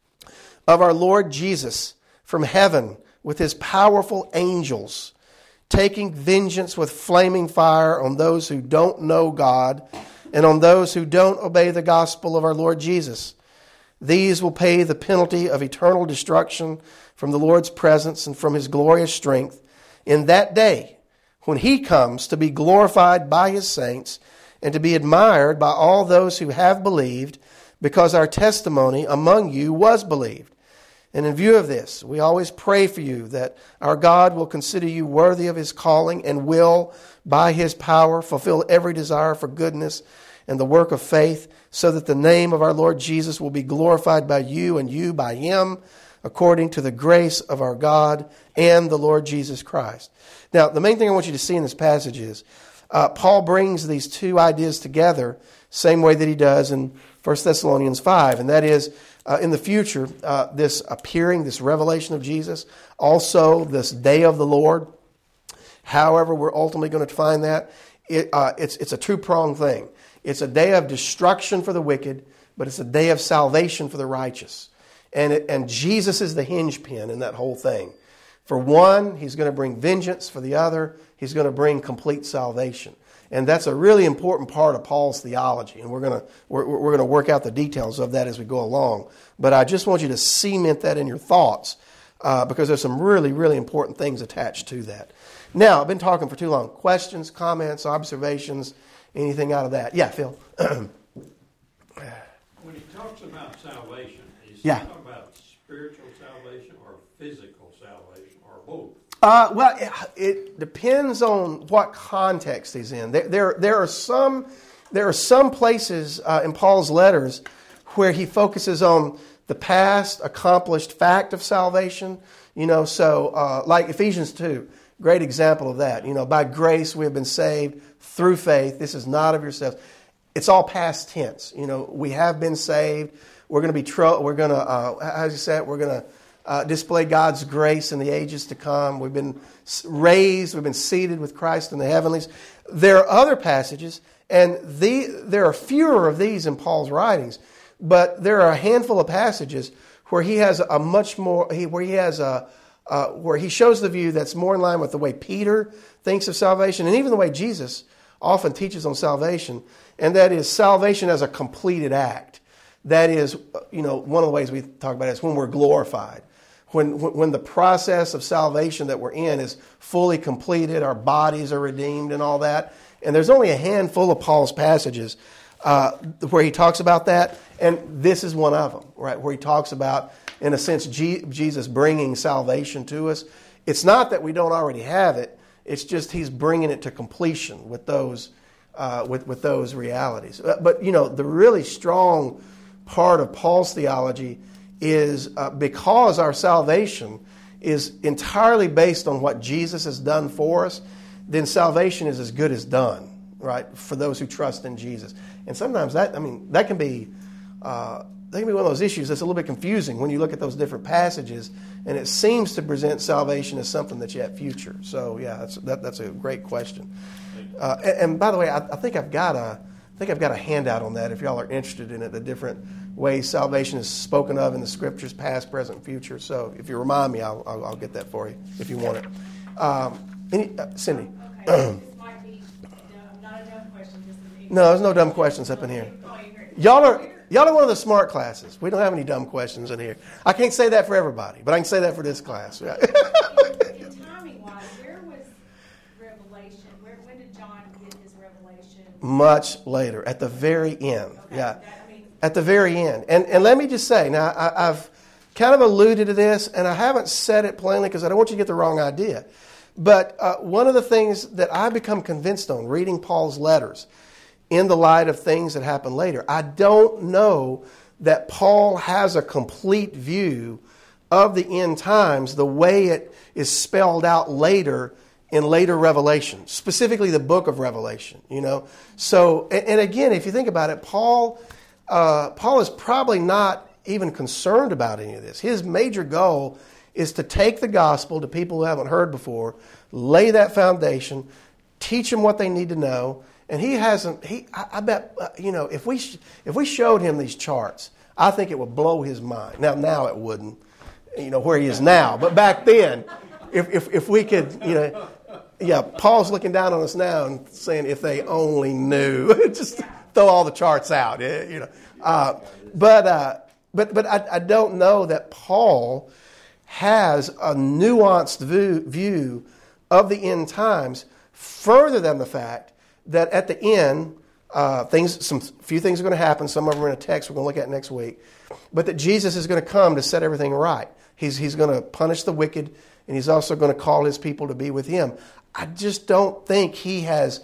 of our Lord Jesus from heaven with his powerful angels, taking vengeance with flaming fire on those who don't know God and on those who don't obey the gospel of our Lord Jesus. These will pay the penalty of eternal destruction from the Lord's presence and from his glorious strength in that day when he comes to be glorified by his saints and to be admired by all those who have believed, because our testimony among you was believed. And in view of this, we always pray for you that our God will consider you worthy of his calling and will, by his power, fulfill every desire for goodness and the work of faith, so that the name of our Lord Jesus will be glorified by you and you by him, according to the grace of our God and the Lord Jesus Christ. Now, the main thing I want you to see in this passage is uh, Paul brings these two ideas together same way that he does in First Thessalonians five, and that is, Uh, in the future, uh, this appearing, this revelation of Jesus, also this day of the Lord, however we're ultimately going to define that, it, uh, it's, it's a two-pronged thing. It's a day of destruction for the wicked, but it's a day of salvation for the righteous. And, it, and Jesus is the hinge pin in that whole thing. For one, he's going to bring vengeance. For the other, he's going to bring complete salvation. And that's a really important part of Paul's theology, and we're going to we're, we're going to work out the details of that as we go along. But I just want you to cement that in your thoughts, uh, because there's some really, really important things attached to that. Now, I've been talking for too long. Questions, comments, observations, anything out of that? Yeah, Phil. When he talks about salvation, is he Yeah. talking about spiritual salvation or physical salvation or both? Uh, well, it, it depends on what context he's in. There, there, there are some, there are some places uh, in Paul's letters where he focuses on the past accomplished fact of salvation. You know, so uh, like Ephesians two, great example of that. You know, by grace we have been saved through faith. This is not of yourselves. It's all past tense. You know, we have been saved. We're going to be. Tro- we're going to. Uh, how does he say it? We're going to. Uh, display God's grace in the ages to come. We've been raised. We've been seated with Christ in the heavenlies. There are other passages, and the, there are fewer of these in Paul's writings, but there are a handful of passages where he has a much more, he, where he has a, uh, where he shows the view that's more in line with the way Peter thinks of salvation, and even the way Jesus often teaches on salvation, and that is salvation as a completed act. That is, you know, one of the ways we talk about it is when we're glorified. When, when the process of salvation that we're in is fully completed, our bodies are redeemed and all that. And there's only a handful of Paul's passages uh, where he talks about that. And this is one of them, right? Where he talks about, in a sense, G- Jesus bringing salvation to us. It's not that we don't already have it. It's just he's bringing it to completion with those, uh, with, with those realities. But, but, you know, the really strong part of Paul's theology is uh, because our salvation is entirely based on what Jesus has done for us, then salvation is as good as done, right, for those who trust in Jesus. And sometimes that, I mean, that can be uh, that can be one of those issues that's a little bit confusing when you look at those different passages, and it seems to present salvation as something that's yet future. So, yeah, that's that, that's a great question. Uh, and, and by the way, I, I think I've got a I think I've got a handout on that if y'all are interested in it, the different ways salvation is spoken of in the Scriptures, past, present, future. So if you remind me, I'll, I'll, I'll get that for you if you want it. Um, any, uh, Cindy? Okay, this might be dumb, not a dumb question. Just a No, there's no dumb questions up in here. Y'all are y'all are one of the smart classes. We don't have any dumb questions in here. I can't say that for everybody, but I can say that for this class. In timing-wise, where was Revelation? Where, when did John get his revelation? Much later, at the very end. Okay, Yeah. that- I mean, At the very end. And and let me just say, now I, I've kind of alluded to this, and I haven't said it plainly because I don't want you to get the wrong idea. But uh, one of the things that I become convinced on reading Paul's letters in the light of things that happen later, I don't know that Paul has a complete view of the end times the way it is spelled out later in later Revelation, specifically the book of Revelation. You know, so and, and again, if you think about it, Paul. Uh, Paul is probably not even concerned about any of this. His major goal is to take the gospel to people who haven't heard before, lay that foundation, teach them what they need to know. And he hasn't. He, I, I bet, uh, you know, if we sh- if we showed him these charts, I think it would blow his mind. Now, now it wouldn't, you know, where he is now. But back then, if if, if we could, you know, yeah, Paul's looking down on us now and saying, if they only knew, just. throw all the charts out, you know. Uh, but uh, but but I, I don't know that Paul has a nuanced view, view of the end times, further than the fact that at the end, uh, things, some few things are going to happen. Some of them are in a text we're going to look at next week. But that Jesus is going to come to set everything right. He's he's going to punish the wicked, and he's also going to call his people to be with him. I just don't think he has.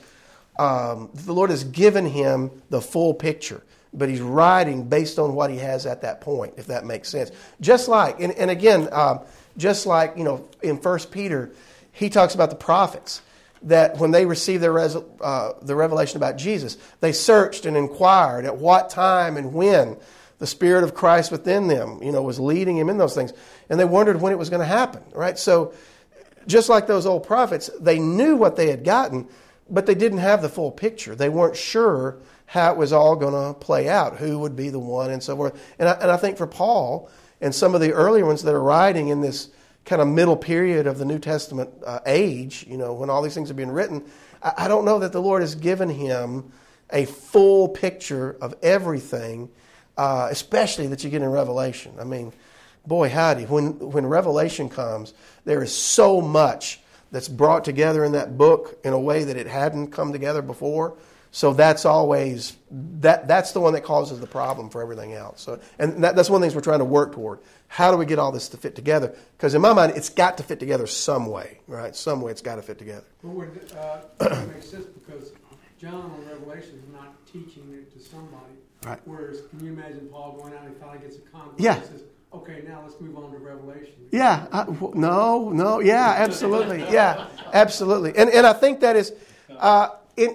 Um, the Lord has given him the full picture, but he's writing based on what he has at that point, if that makes sense. Just like, and, and again, um, just like, you know, in First Peter, he talks about the prophets, that when they received their res- uh, the revelation about Jesus, they searched and inquired at what time and when the Spirit of Christ within them, you know, was leading him in those things. And they wondered when it was going to happen, right? So just like those old prophets, they knew what they had gotten, but they didn't have the full picture. They weren't sure how it was all going to play out, who would be the one and so forth. And I, and I think for Paul and some of the earlier ones that are writing in this kind of middle period of the New Testament uh, age, you know, when all these things are being written, I, I don't know that the Lord has given him a full picture of everything, uh, especially that you get in Revelation. I mean, boy, howdy, when, when Revelation comes, there is so much that's brought together in that book in a way that it hadn't come together before. So that's always, that that's the one that causes the problem for everything else. So, and that, that's one of the things we're trying to work toward. How do we get all this to fit together? Because in my mind, it's got to fit together some way, right? Some way it's got to fit together. But would, uh, that makes sense because John on Revelation is not teaching it to somebody. Right. Whereas, can you imagine Paul going out and he finally gets a convert Yeah. and says, okay, now let's move on to Revelation. Yeah, I, w- no, no, yeah, absolutely, yeah, absolutely, and and I think that is, uh, in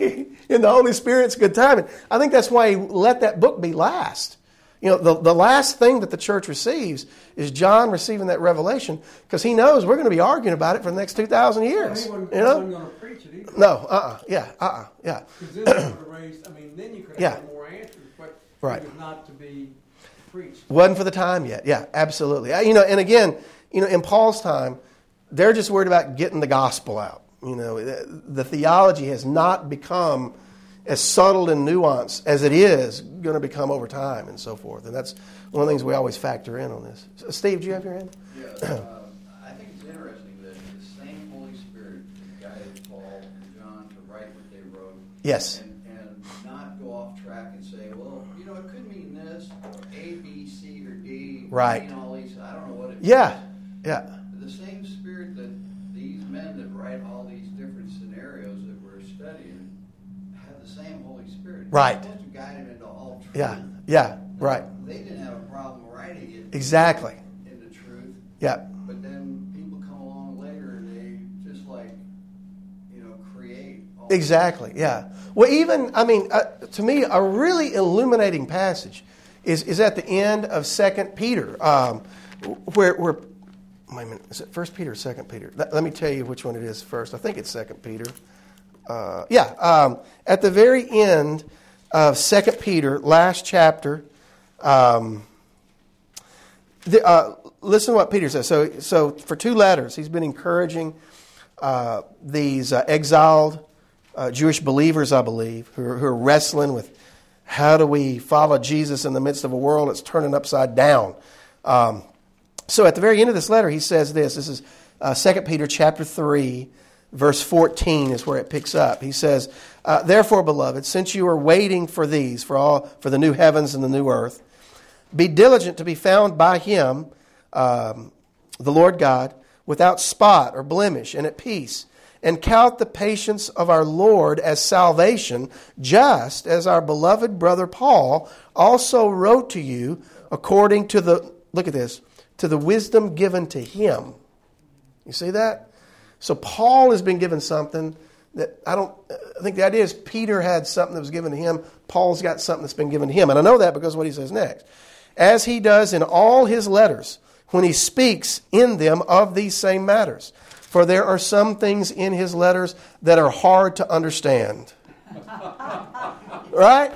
in the Holy Spirit's good timing. I think that's why He let that book be last. You know, the the last thing that the church receives is John receiving that revelation because he knows we're going to be arguing about it for the next two thousand years. Well, he wasn't, you know, wasn't going to preach it either. no, uh, uh yeah, uh, uh yeah, Because then it would have raised. I mean, then you could have Yeah. had more answers, but Right. it was not to be preached. wasn't for the time yet. Yeah, absolutely. I, you know, and again, you know, in Paul's time, they're just worried about getting the gospel out. You know, the, the theology has not become as subtle and nuanced as it is going to become over time and so forth. And that's one of the things we always factor in on this. So, Steve, do you have your hand? Yeah, uh, I think it's interesting that the same Holy Spirit guided Paul and John to write what they wrote. Yes. And, and not go off track and say, well, you know, it could mean this, or A, B, C, or D. Right. Mean all these, I don't know what it Yeah, means. yeah, The same Spirit that these men that write all these different scenarios that we're studying have the same Holy Spirit. Right. They're supposed to guide him into all truth. yeah, yeah, right. They didn't have a problem writing it Exactly. into truth. Yeah, But then people come along later and they just like, you know, create. All exactly, yeah. Well, even, I mean, uh, to me, a really illuminating passage is, is at the end of Second Peter, um, where, where, wait a minute, is it First Peter or Second Peter? Let, let me tell you which one it is first. I think it's Second Peter. Uh, yeah, um, at the very end of Second Peter, last chapter, um, the, uh, listen to what Peter says. So, so for two letters, he's been encouraging uh, these uh, exiled uh, Jewish believers, I believe, who are, who are wrestling with how do we follow Jesus in the midst of a world that's turning upside down. Um, so at the very end of this letter, he says this. This is uh, Second Peter chapter three, verse fourteen is where it picks up. He says, uh, therefore, beloved, since you are waiting for these, for all, for the new heavens and the new earth, be diligent to be found by Him, um, the Lord God, without spot or blemish and at peace, and count the patience of our Lord as salvation, just as our beloved brother Paul also wrote to you according to the, look at this, to the wisdom given to him. You see that? So Paul has been given something that I don't, I think the idea is Peter had something that was given to him. Paul's got something that's been given to him. And I know that because of what he says next. As he does in all his letters, when he speaks in them of these same matters. For there are some things in his letters that are hard to understand. Right?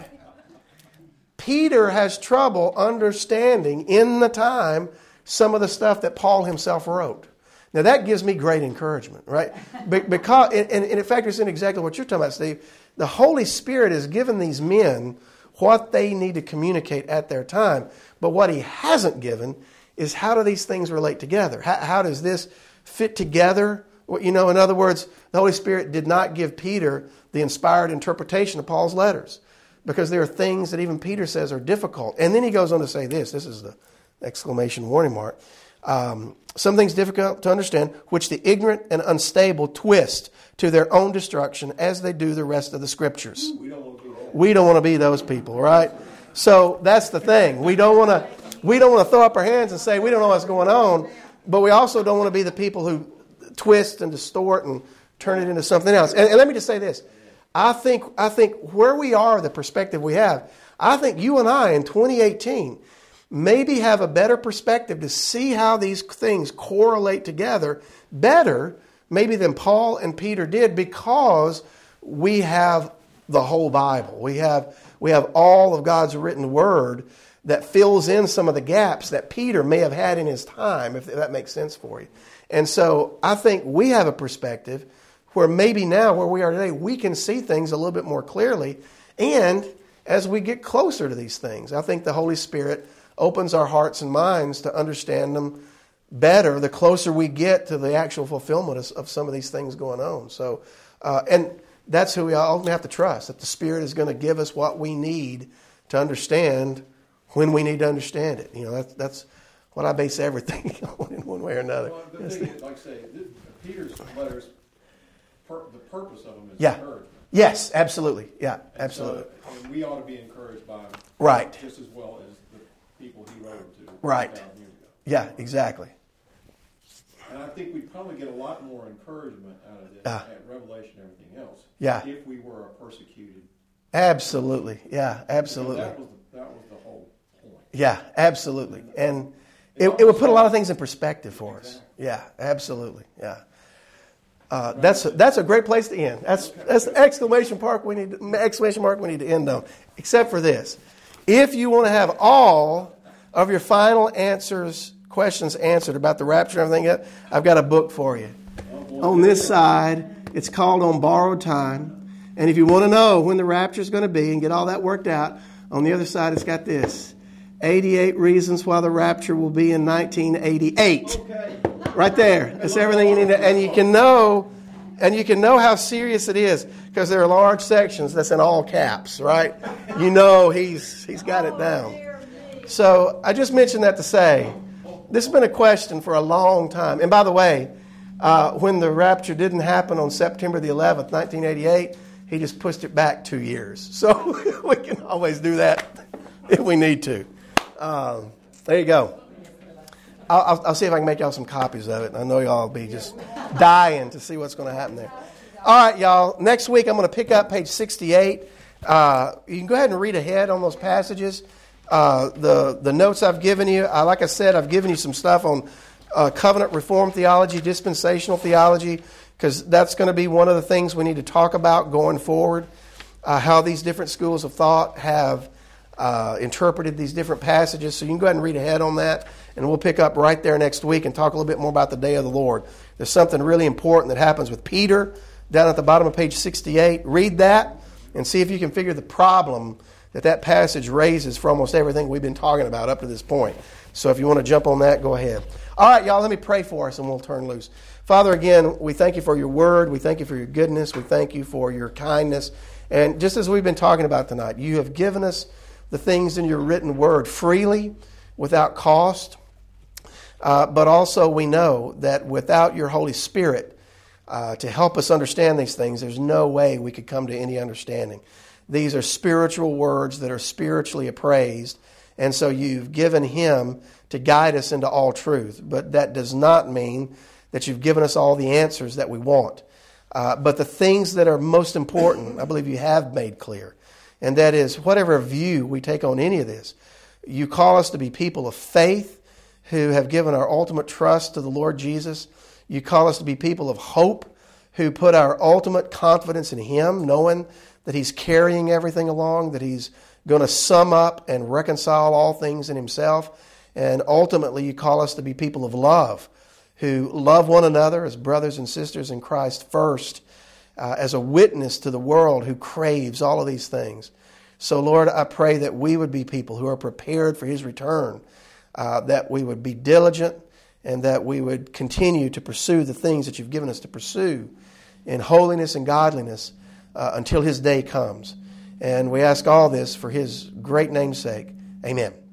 Peter has trouble understanding in the time some of the stuff that Paul himself wrote. Now that gives me great encouragement, right? Because, and, and it factors in exactly what you're talking about, Steve. The Holy Spirit has given these men what they need to communicate at their time. But what He hasn't given is how do these things relate together? How, how does this fit together? You know, in other words, the Holy Spirit did not give Peter the inspired interpretation of Paul's letters because there are things that even Peter says are difficult. And then he goes on to say this. This is the exclamation warning mark. Um, some things difficult to understand, which the ignorant and unstable twist to their own destruction as they do the rest of the Scriptures. We don't want to be that. We don't want to be those people, right? So that's the thing. We don't want to. We don't want to throw up our hands and say we don't know what's going on, but we also don't want to be the people who twist and distort and turn it into something else. And, and let me just say this: I think I think where we are, the perspective we have, I think you and I in twenty eighteen maybe have a better perspective to see how these things correlate together better, maybe than Paul and Peter did, because we have the whole Bible. We have we have all of God's written word that fills in some of the gaps that Peter may have had in his time, if that makes sense for you. And so I think we have a perspective where maybe now, where we are today, we can see things a little bit more clearly. And as we get closer to these things, I think the Holy Spirit opens our hearts and minds to understand them better the closer we get to the actual fulfillment of, of some of these things going on. So, uh, and that's who we ultimately have to trust, that the Spirit is going to give us what we need to understand when we need to understand it. You know, that's, that's what I base everything on in one way or another. Well, the thing is, like I say, Peter's letters, per, the purpose of them is yeah. encouragement. Yes, absolutely. Yeah, and absolutely. So, and we ought to be encouraged by them, right. just as well as the people he wrote them to. Right. Years ago. Yeah, exactly. And I think we'd probably get a lot more encouragement out of this uh, at Revelation and everything else. Yeah. If we were a persecuted. Absolutely. Yeah, absolutely. That was, the, that was the whole point. Yeah, absolutely. And it, it would put a lot of things in perspective for us. Yeah, absolutely. Yeah. Uh, that's a, that's a great place to end. That's that's the exclamation mark we need to, exclamation mark we need to end on. Except for this, if you want to have all of your final answers, questions answered about the rapture and everything, I've got a book for you. On this side, it's called On Borrowed Time, and if you want to know when the rapture is going to be and get all that worked out, on the other side, it's got this: eighty-eight reasons why the rapture will be in nineteen eighty-eight. Okay. Right there. That's everything you need to, and you can know, and you can know how serious it is because there are large sections that's in all caps, right? You know he's he's got it down. So I just mentioned that to say, this has been a question for a long time. And by the way, uh, when the rapture didn't happen on September the eleventh, nineteen eighty-eight, he just pushed it back two years. So we can always do that if we need to. Um, there you go. I'll, I'll see if I can make y'all some copies of it. I know y'all will be just dying to see what's going to happen there. All right, y'all. Next week I'm going to pick up page sixty-eight. Uh, you can go ahead and read ahead on those passages. Uh, the the notes I've given you, uh, like I said, I've given you some stuff on uh, covenant reform theology, dispensational theology, because that's going to be one of the things we need to talk about going forward. Uh, how these different schools of thought have uh, interpreted these different passages. So you can go ahead and read ahead on that. And we'll pick up right there next week and talk a little bit more about the day of the Lord. There's something really important that happens with Peter down at the bottom of page sixty-eight. Read that and see if you can figure the problem that that passage raises for almost everything we've been talking about up to this point. So if you want to jump on that, go ahead. All right, y'all, let me pray for us and we'll turn loose. Father, again, we thank you for your word. We thank you for your goodness. We thank you for your kindness. And just as we've been talking about tonight, you have given us the things in your written word freely, without cost. Uh, but also we know that without your Holy Spirit uh, to help us understand these things, there's no way we could come to any understanding. These are spiritual words that are spiritually appraised, and so you've given Him to guide us into all truth. But that does not mean that you've given us all the answers that we want. Uh, but the things that are most important, I believe you have made clear, and that is whatever view we take on any of this, you call us to be people of faith, who have given our ultimate trust to the Lord Jesus. You call us to be people of hope who put our ultimate confidence in Him, knowing that He's carrying everything along, that He's going to sum up and reconcile all things in Himself. And ultimately, you call us to be people of love who love one another as brothers and sisters in Christ first, uh, as a witness to the world who craves all of these things. So, Lord, I pray that we would be people who are prepared for His return, uh, that we would be diligent, and that we would continue to pursue the things that You've given us to pursue in holiness and godliness uh, until His day comes. And we ask all this for His great name's sake. Amen.